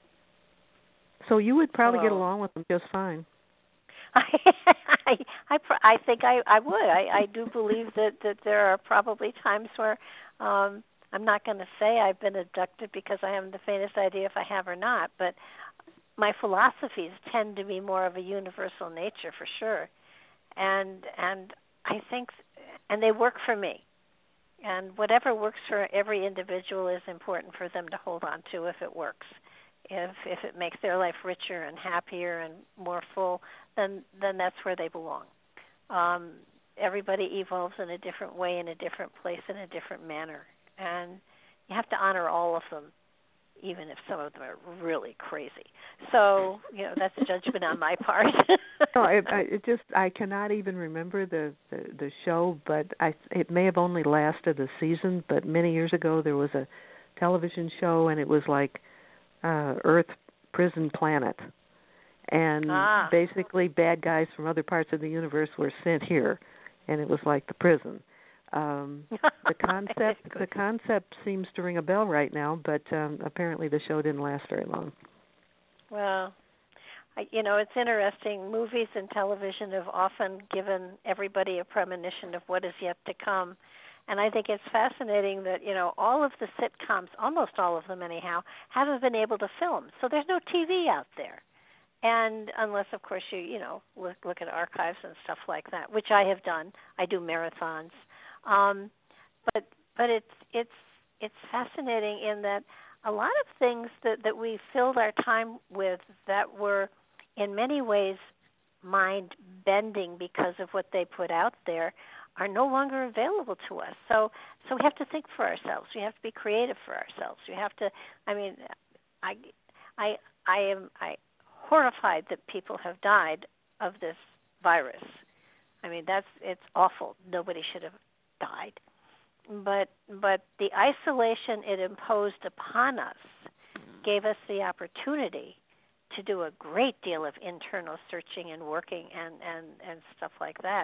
Speaker 4: So you would probably well, get along with them just fine.
Speaker 3: I I, I, I think I, I would. I, I do believe that, that there are probably times where um, I'm not going to say I've been abducted because I haven't the faintest idea if I have or not, but my philosophies tend to be more of a universal nature for sure, and and I think, and they work for me, and whatever works for every individual is important for them to hold on to if it works. If if it makes their life richer and happier and more full, then then that's where they belong. Um, everybody evolves in a different way, in a different place, in a different manner, and you have to honor all of them, even if some of them are really crazy. So, you know, that's a judgment on my part.
Speaker 4: no, I, I it just I cannot even remember the, the, the show, but I it may have only lasted a season. But many years ago, there was a television show, and it was like uh, Earth Prison Planet, and
Speaker 3: ah.
Speaker 4: basically bad guys from other parts of the universe were sent here, and it was like the prison. Um, the concept the concept seems to ring a bell right now, but um, apparently the show didn't last very long.
Speaker 3: Well, I, you know, it's interesting. Movies and television have often given everybody a premonition of what is yet to come. And I think it's fascinating that, you know, all of the sitcoms, almost all of them anyhow, haven't been able to film. So there's no T V out there. And unless, of course, you, you know, look, look at archives and stuff like that, which I have done. I do marathons. Um, but but it's it's it's fascinating in that a lot of things that, that we filled our time with that were in many ways mind-bending because of what they put out there are no longer available to us. So so we have to think for ourselves. We have to be creative for ourselves. We have to. I mean, I I I am I horrified that people have died of this virus. I mean, that's it's awful. Nobody should have died, but but the isolation it imposed upon us gave us the opportunity to do a great deal of internal searching and working and, and, and stuff like that.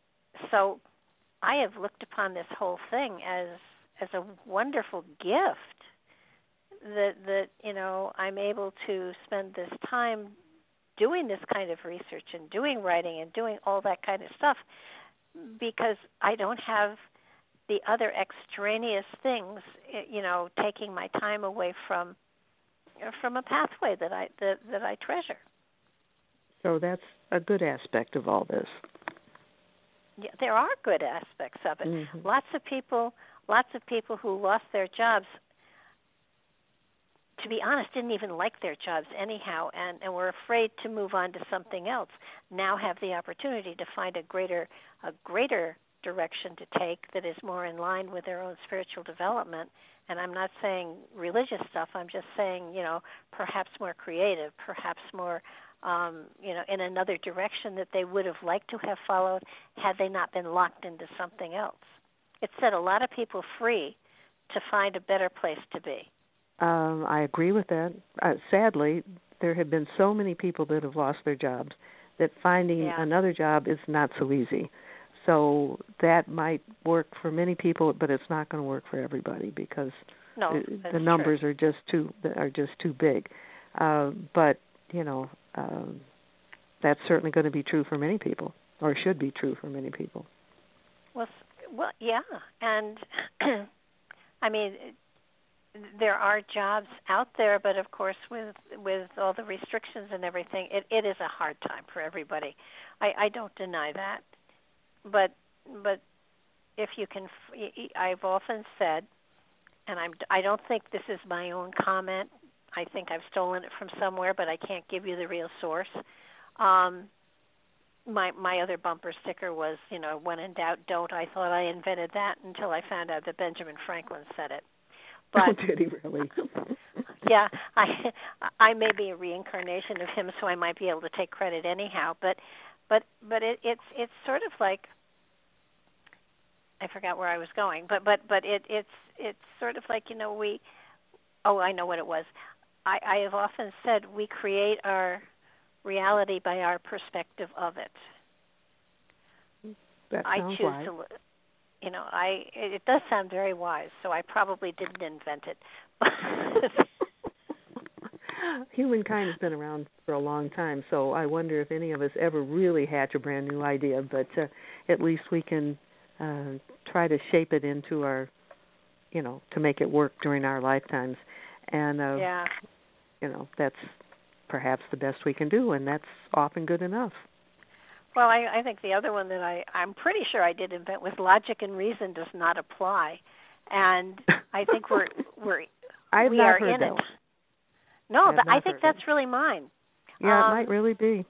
Speaker 3: So I have looked upon this whole thing as as a wonderful gift that that you know I'm able to spend this time doing this kind of research and doing writing and doing all that kind of stuff, because I don't have the other extraneous things, you know, taking my time away from from a pathway that I that, that I treasure.
Speaker 4: So that's a good aspect of all this.
Speaker 3: Yeah, there are good aspects of it.
Speaker 4: Mm-hmm.
Speaker 3: Lots of people, lots of people who lost their jobs to be honest, didn't even like their jobs anyhow, and, and were afraid to move on to something else, now have the opportunity to find a greater a greater direction to take that is more in line with their own spiritual development. And I'm not saying religious stuff. I'm just saying, you know, perhaps more creative, perhaps more, um, you know, in another direction that they would have liked to have followed had they not been locked into something else. It set a lot of people free to find a better place to be.
Speaker 4: Um, I agree with that. Uh, sadly, there have been so many people that have lost their jobs that finding
Speaker 3: yeah.
Speaker 4: another job is not so easy. So that might work for many people, but it's not going to work for everybody because
Speaker 3: no,
Speaker 4: the, the numbers
Speaker 3: true.
Speaker 4: are just too are just too big. Uh, but you know, um, that's certainly going to be true for many people, or should be true for many people.
Speaker 3: Well, well, yeah, and I mean, there are jobs out there, but of course, with with all the restrictions and everything, it, it is a hard time for everybody. I, I don't deny that. But but if you can, I've often said, and I'm I don't think this is my own comment. I think I've stolen it from somewhere, but I can't give you the real source. Um, my my other bumper sticker was, you know, when in doubt, don't. I thought I invented that until I found out that Benjamin Franklin said it. But
Speaker 4: oh, did he really?
Speaker 3: yeah, I I may be a reincarnation of him, so I might be able to take credit anyhow. But But but it, it's it's sort of like, I forgot where I was going, but but but it it's it's sort of like, you know, we oh I know what it was. I, I have often said we create our reality by our perspective of it.
Speaker 4: That
Speaker 3: I
Speaker 4: sounds
Speaker 3: choose
Speaker 4: wise.
Speaker 3: to, you know, I it, it does sound very wise, so I probably didn't invent it.
Speaker 4: Humankind has been around for a long time, so I wonder if any of us ever really hatch a brand new idea, but uh, at least we can uh, try to shape it into our, you know, to make it work during our lifetimes. And, uh,
Speaker 3: yeah.
Speaker 4: you know, that's perhaps the best we can do, and that's often good enough.
Speaker 3: Well, I, I think the other one that I, I'm pretty sure I did invent was logic and reason does not apply. And I think we're, we're
Speaker 4: I've
Speaker 3: we
Speaker 4: not
Speaker 3: are
Speaker 4: heard
Speaker 3: in
Speaker 4: that
Speaker 3: it.
Speaker 4: one.
Speaker 3: No,
Speaker 4: I've
Speaker 3: but I think that's
Speaker 4: it.
Speaker 3: really mine.
Speaker 4: Yeah,
Speaker 3: um,
Speaker 4: it might really be.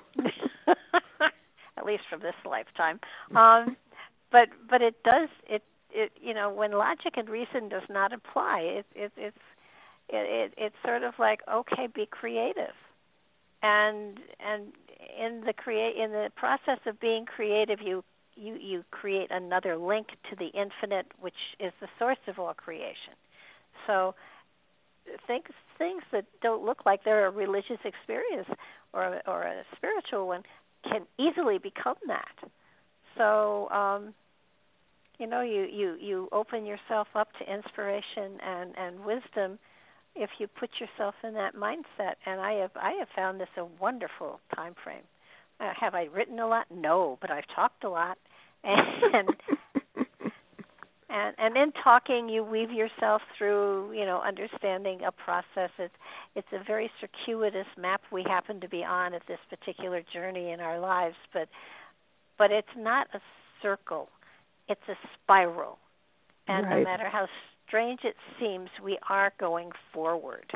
Speaker 3: At least from this lifetime. Um, but but it does it it you know, when logic and reason does not apply, it it it's it, it it's sort of like, okay, be creative, and and in the create in the process of being creative, you you you create another link to the infinite, which is the source of all creation. So things things that don't look like they're a religious experience or or a spiritual one can easily become that. So um, you know, you, you, you open yourself up to inspiration and, and wisdom if you put yourself in that mindset. And I have I have found this a wonderful time frame. Uh, have I written a lot? No, but I've talked a lot. And and and in talking, you weave yourself through, you know, understanding a process. It's it's a very circuitous map we happen to be on at this particular journey in our lives, but but it's not a circle. It's a spiral. And
Speaker 4: right.
Speaker 3: no matter how strange it seems, we are going forward.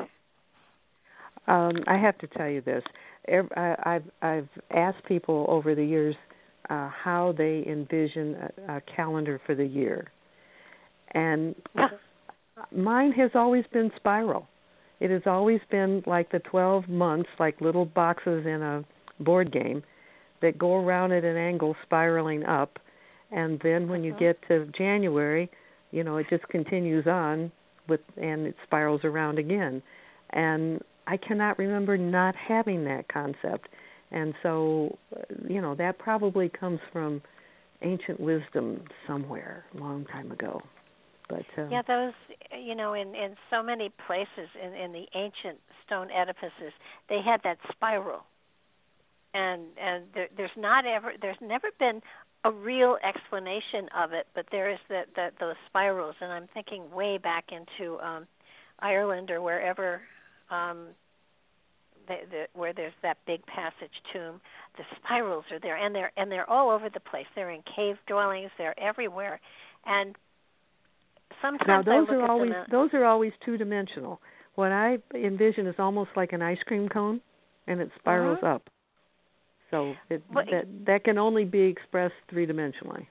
Speaker 4: Um, I have to tell you this. I've I've asked people over the years uh, how they envision a, a calendar for the year, and mine has always been spiral. It has always been like the twelve months, like little boxes in a board game that go around at an angle, spiraling up, and then when you get to January, you know, it just continues on with, and it spirals around again. And I cannot remember not having that concept. And so, you know, that probably comes from ancient wisdom somewhere a long time ago. But uh,
Speaker 3: yeah, those, you know, in, in so many places in, in the ancient stone edifices, they had that spiral. And and there, there's not ever, there's never been a real explanation of it, but there is the, the, those spirals. And I'm thinking way back into um, Ireland or wherever, um, the, the, where there's that big passage tomb. The spirals are there, and they're and they're all over the place. They're in cave dwellings. They're everywhere, and sometimes
Speaker 4: now those
Speaker 3: I look
Speaker 4: are
Speaker 3: at
Speaker 4: always
Speaker 3: them and,
Speaker 4: those are always two dimensional. what I envision is almost like an ice cream cone, and it spirals
Speaker 3: uh-huh.
Speaker 4: up. So it,
Speaker 3: well,
Speaker 4: that that can only be expressed three dimensionally.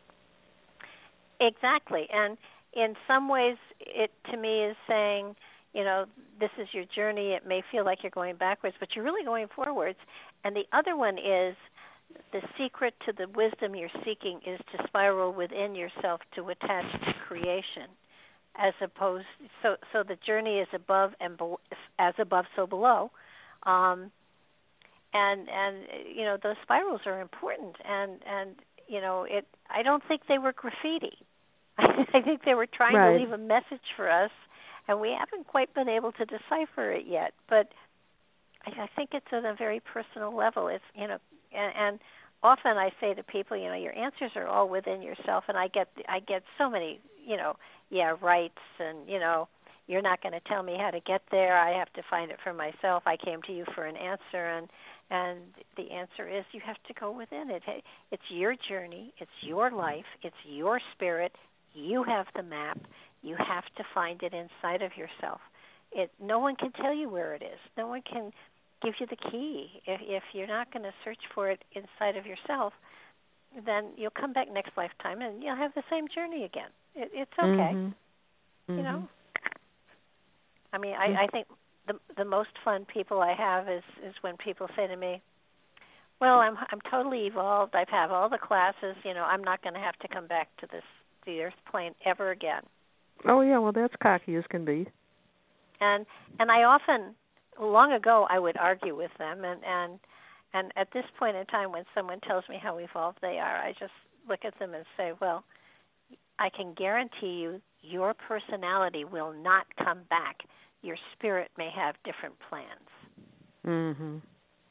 Speaker 3: Exactly, and in some ways, it to me is saying, you know, this is your journey. It may feel like you're going backwards, but you're really going forwards. And the other one is the secret to the wisdom you're seeking is to spiral within yourself to attach to creation, as opposed so so the journey is above and be, as above so below, um, and and you know those spirals are important. And and you know it. I don't think they were graffiti. I think they were trying
Speaker 4: right.
Speaker 3: to leave a message for us, and we haven't quite been able to decipher it yet. But I, I think it's on a very personal level. It's you know, and, and often I say to people, you know, your answers are all within yourself, and I get I get so many, you know, yeah, rights, and you know, you're not going to tell me how to get there. I have to find it for myself. I came to you for an answer, and and the answer is you have to go within it. Hey, it's your journey. It's your life. It's your spirit. You have the map. You have to find it inside of yourself. It. No one can tell you where it is. No one can give you the key. If, if you're not going to search for it inside of yourself, then you'll come back next lifetime and you'll have the same journey again. It, it's okay.
Speaker 4: Mm-hmm.
Speaker 3: You know?
Speaker 4: Mm-hmm.
Speaker 3: I mean, I, I think the the most fun people I have is, is when people say to me, well, I'm I'm totally evolved. I've had all the classes. You know, I'm not going to have to come back to this the earth plane ever again.
Speaker 4: Oh yeah, well that's cocky as can be.
Speaker 3: And and I often, long ago, I would argue with them, and and and at this point in time, when someone tells me how evolved they are, I just look at them and say, well, I can guarantee you, your personality will not come back. Your spirit may have different plans.
Speaker 4: Mhm.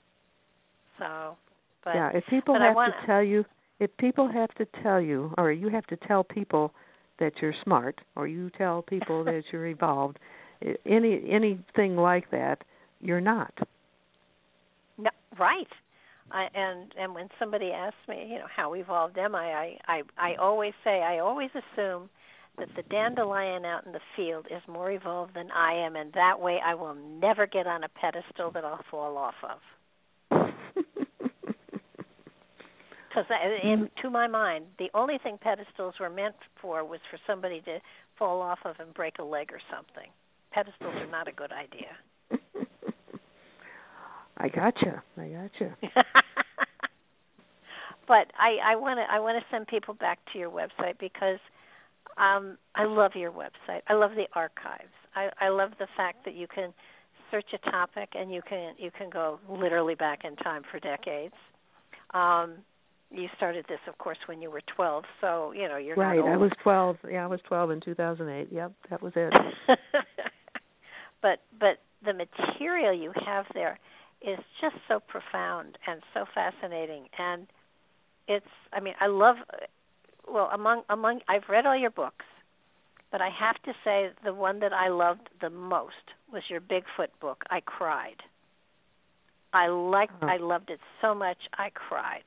Speaker 3: So, but
Speaker 4: yeah, if people
Speaker 3: but
Speaker 4: have
Speaker 3: wanna,
Speaker 4: to tell you, if people have to tell you, or you have to tell people that you're smart, or you tell people that you're evolved, any anything like that, you're not.
Speaker 3: No, right. I, and and when somebody asks me, you know, how evolved am I, I, I, I always say, I always assume that the dandelion out in the field is more evolved than I am, and that way I will never get on a pedestal that I'll fall off of. Because to my mind, the only thing pedestals were meant for was for somebody to fall off of and break a leg or something. Pedestals are not a good idea.
Speaker 4: I gotcha. I gotcha.
Speaker 3: But I want to I want to send people back to your website because um, I love your website. I love the archives. I, I love the fact that you can search a topic and you can you can go literally back in time for decades. Um, you started this, of course, when you were twelve, so you know you're
Speaker 4: right.
Speaker 3: not old.
Speaker 4: I was twelve. Yeah, I was twelve in two thousand eight. Yep, that was it.
Speaker 3: but but the material you have there is just so profound and so fascinating, and it's. I mean, I love. Well, among among I've read all your books, but I have to say the one that I loved the most was your Bigfoot book. I cried. I liked.
Speaker 4: Oh.
Speaker 3: I loved it so much. I cried.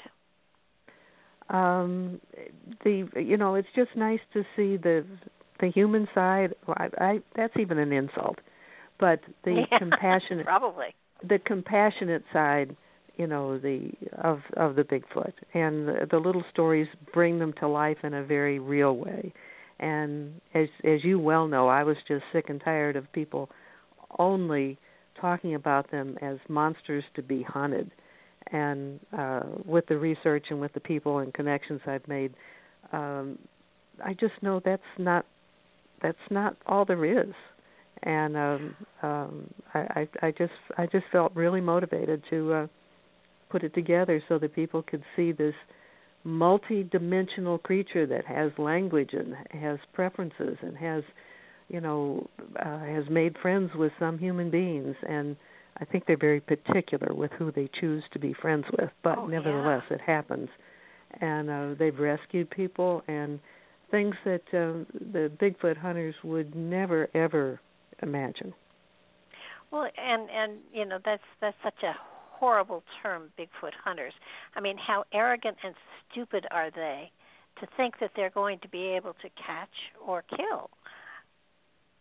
Speaker 4: Um, the you know it's just nice to see the the human side. I, I that's even an insult, but the
Speaker 3: yeah,
Speaker 4: compassionate
Speaker 3: probably
Speaker 4: the compassionate side, you know, the of of the Bigfoot, and the, the little stories bring them to life in a very real way. And as as you well know, I was just sick and tired of people only talking about them as monsters to be hunted. And uh, with the research and with the people and connections I've made, um, I just know that's not that's not all there is. And um, um, I, I, I just I just felt really motivated to uh, put it together so that people could see this multi-dimensional creature that has language and has preferences and has, you know, uh, has made friends with some human beings, and I think they're very particular with who they choose to be friends with, but
Speaker 3: oh,
Speaker 4: nevertheless
Speaker 3: yeah.
Speaker 4: it happens. And uh, they've rescued people and things that uh, the Bigfoot hunters would never, ever imagine.
Speaker 3: Well, and, and you know, that's that's such a horrible term, Bigfoot hunters. I mean, how arrogant and stupid are they to think that they're going to be able to catch or kill?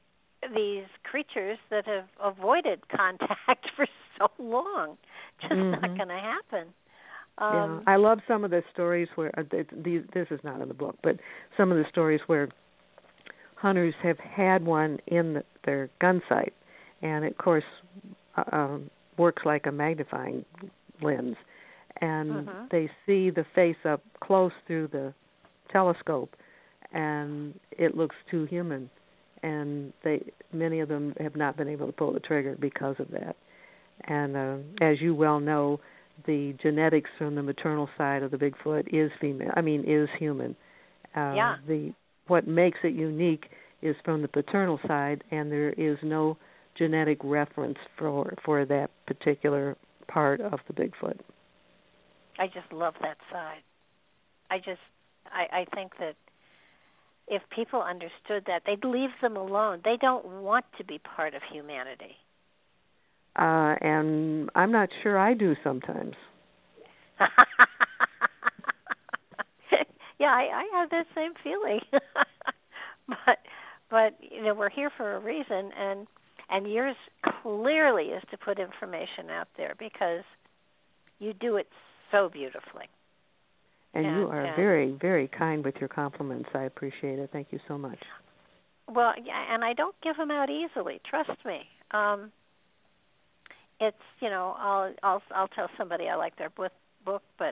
Speaker 3: these creatures that have avoided contact for so long. Just mm-hmm. not going to happen. Um,
Speaker 4: yeah, I love some of the stories where uh, these. This is not in the book, but some of the stories where hunters have had one in the, their gun sight, and it, of course, uh, um, works like a magnifying lens, and mm-hmm. they see the face up close through the telescope, and it looks too human, and they many of them have not been able to pull the trigger because of that. And uh, as you well know, the genetics from the maternal side of the Bigfoot is female. I mean, is human. Uh,
Speaker 3: yeah.
Speaker 4: The what makes it unique is from the paternal side, and there is no genetic reference for for that particular part of the Bigfoot.
Speaker 3: I just love that side. I just, I, I think that if people understood that, they'd leave them alone. They don't want to be part of humanity.
Speaker 4: Uh, and I'm not sure I do sometimes.
Speaker 3: yeah, I, I have that same feeling. but, but you know, we're here for a reason, and and yours clearly is to put information out there because you do it so beautifully.
Speaker 4: And,
Speaker 3: and
Speaker 4: you are
Speaker 3: and,
Speaker 4: very, very kind with your compliments. I appreciate it. Thank you so much.
Speaker 3: Well, yeah, and I don't give them out easily. Trust me. Um, it's you know I'll I'll I'll tell somebody I like their book, book, but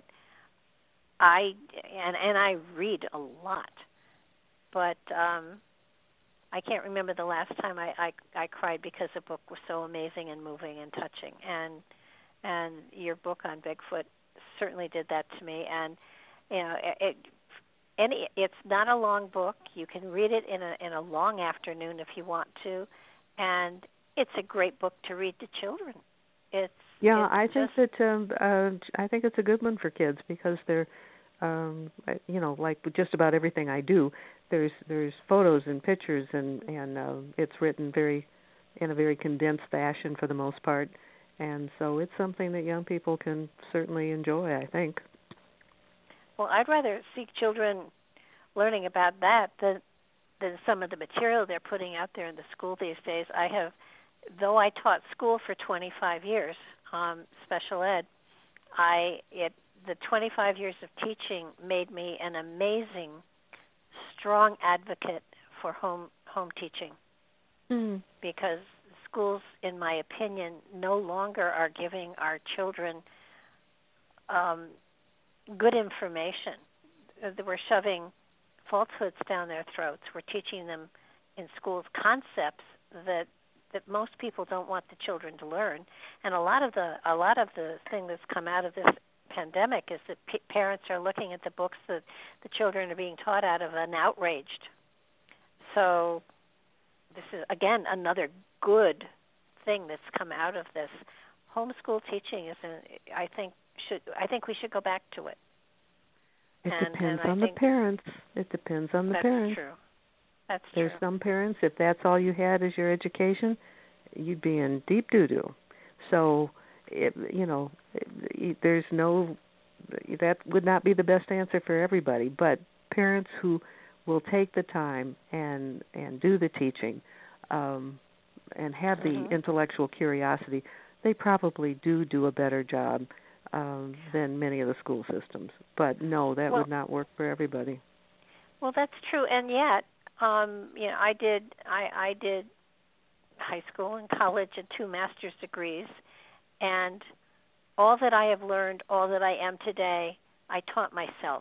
Speaker 3: I and and I read a lot, but um, I can't remember the last time I, I I cried because the book was so amazing and moving and touching, and and your book on Bigfoot certainly did that to me. And you know it, it any it's not a long book. You can read it in a in a long afternoon if you want to, and it's a great book to read to children. It's
Speaker 4: yeah,
Speaker 3: it's
Speaker 4: I
Speaker 3: just,
Speaker 4: think that um, uh, I think it's a good one for kids because they're, um, you know, like just about everything I do. There's there's photos and pictures and and uh, it's written very in a very condensed fashion for the most part, and so it's something that young people can certainly enjoy, I think.
Speaker 3: Well, I'd rather see children learning about that than than some of the material they're putting out there in the school these days. I have. Though I taught school for twenty-five years, um, special ed, I it the twenty-five years of teaching made me an amazing, strong advocate for home home teaching.
Speaker 4: Mm.
Speaker 3: Because schools, in my opinion, no longer are giving our children um, good information. We're shoving falsehoods down their throats. We're teaching them in schools concepts that that most people don't want the children to learn, and a lot of the a lot of the thing that's come out of this pandemic is that p- parents are looking at the books that the children are being taught out of and outraged. So this is again another good thing that's come out of this. Homeschool teaching is, an, I think should I think we should go back to it.
Speaker 4: It
Speaker 3: and,
Speaker 4: depends
Speaker 3: and
Speaker 4: on the parents. It depends on the
Speaker 3: that's
Speaker 4: parents.
Speaker 3: True. That's
Speaker 4: There's
Speaker 3: true.
Speaker 4: some parents, if that's all you had as your education, you'd be in deep doo-doo. So, it, you know, it, there's no, that would not be the best answer for everybody. But parents who will take the time and, and do the teaching um, and have the
Speaker 3: mm-hmm.
Speaker 4: intellectual curiosity, they probably do do a better job um, than many of the school systems. But, no, that
Speaker 3: well,
Speaker 4: would not work for everybody.
Speaker 3: Well, that's true, and yet, Um, you know, I did I, I did high school and college and two master's degrees, and all that I have learned, all that I am today, I taught myself.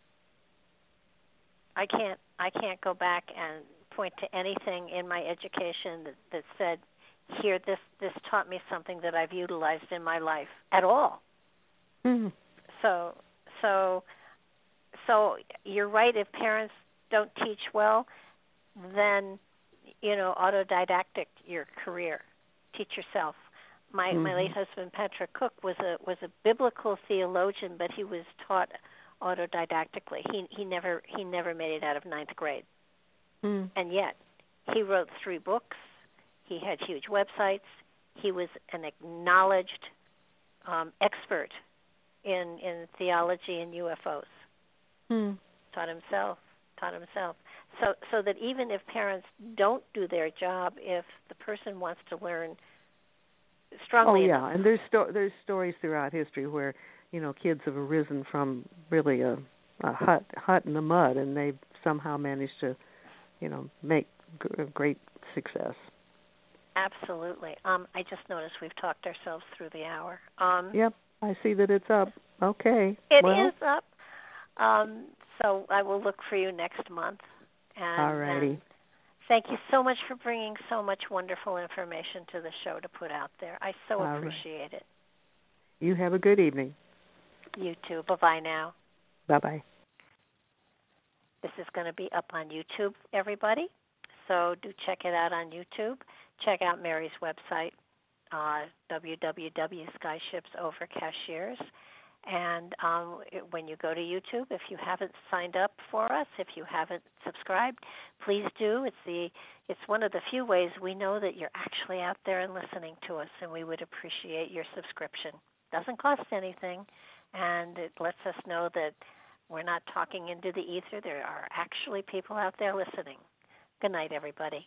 Speaker 3: I can't I can't go back and point to anything in my education that, that said, here, this this taught me something that I've utilized in my life at all.
Speaker 4: Mm-hmm.
Speaker 3: So so so you're right. If parents don't teach well, then, you know, autodidactic your career. Teach yourself. My mm-hmm. my late husband, Patrick Cook, was a was a biblical theologian, but he was taught autodidactically. He he never he never made it out of ninth grade.
Speaker 4: Mm.
Speaker 3: And yet, he wrote three books. He had huge websites. He was an acknowledged um, expert in in theology and U F Os.
Speaker 4: Mm.
Speaker 3: Taught himself. Taught himself. so so that even if parents don't do their job, if the person wants to learn strongly
Speaker 4: oh yeah,
Speaker 3: enough.
Speaker 4: and there's sto- there's stories throughout history where you know kids have arisen from really a, a hut hut in the mud, and they've somehow managed to you know make g- great success.
Speaker 3: Absolutely. Um, I just noticed we've talked ourselves through the hour. Um,
Speaker 4: Yep, I see that it's up. Okay.
Speaker 3: It
Speaker 4: well,
Speaker 3: is up. Um, so I will look for you next month. And,
Speaker 4: all righty.
Speaker 3: and thank you so much for bringing so much wonderful information to the show to put out there. I so
Speaker 4: All
Speaker 3: appreciate
Speaker 4: right.
Speaker 3: it.
Speaker 4: You have a good evening.
Speaker 3: You too. Bye-bye now.
Speaker 4: Bye-bye.
Speaker 3: This is going to be up on YouTube, everybody. So do check it out on YouTube. Check out Mary's website, uh, w w w dot skyships over cashiers. And um, when you go to YouTube, if you haven't signed up for us, if you haven't subscribed, please do. It's the it's one of the few ways we know that you're actually out there and listening to us, and we would appreciate your subscription. Doesn't cost anything, and it lets us know that we're not talking into the ether. There are actually people out there listening. Good night, everybody.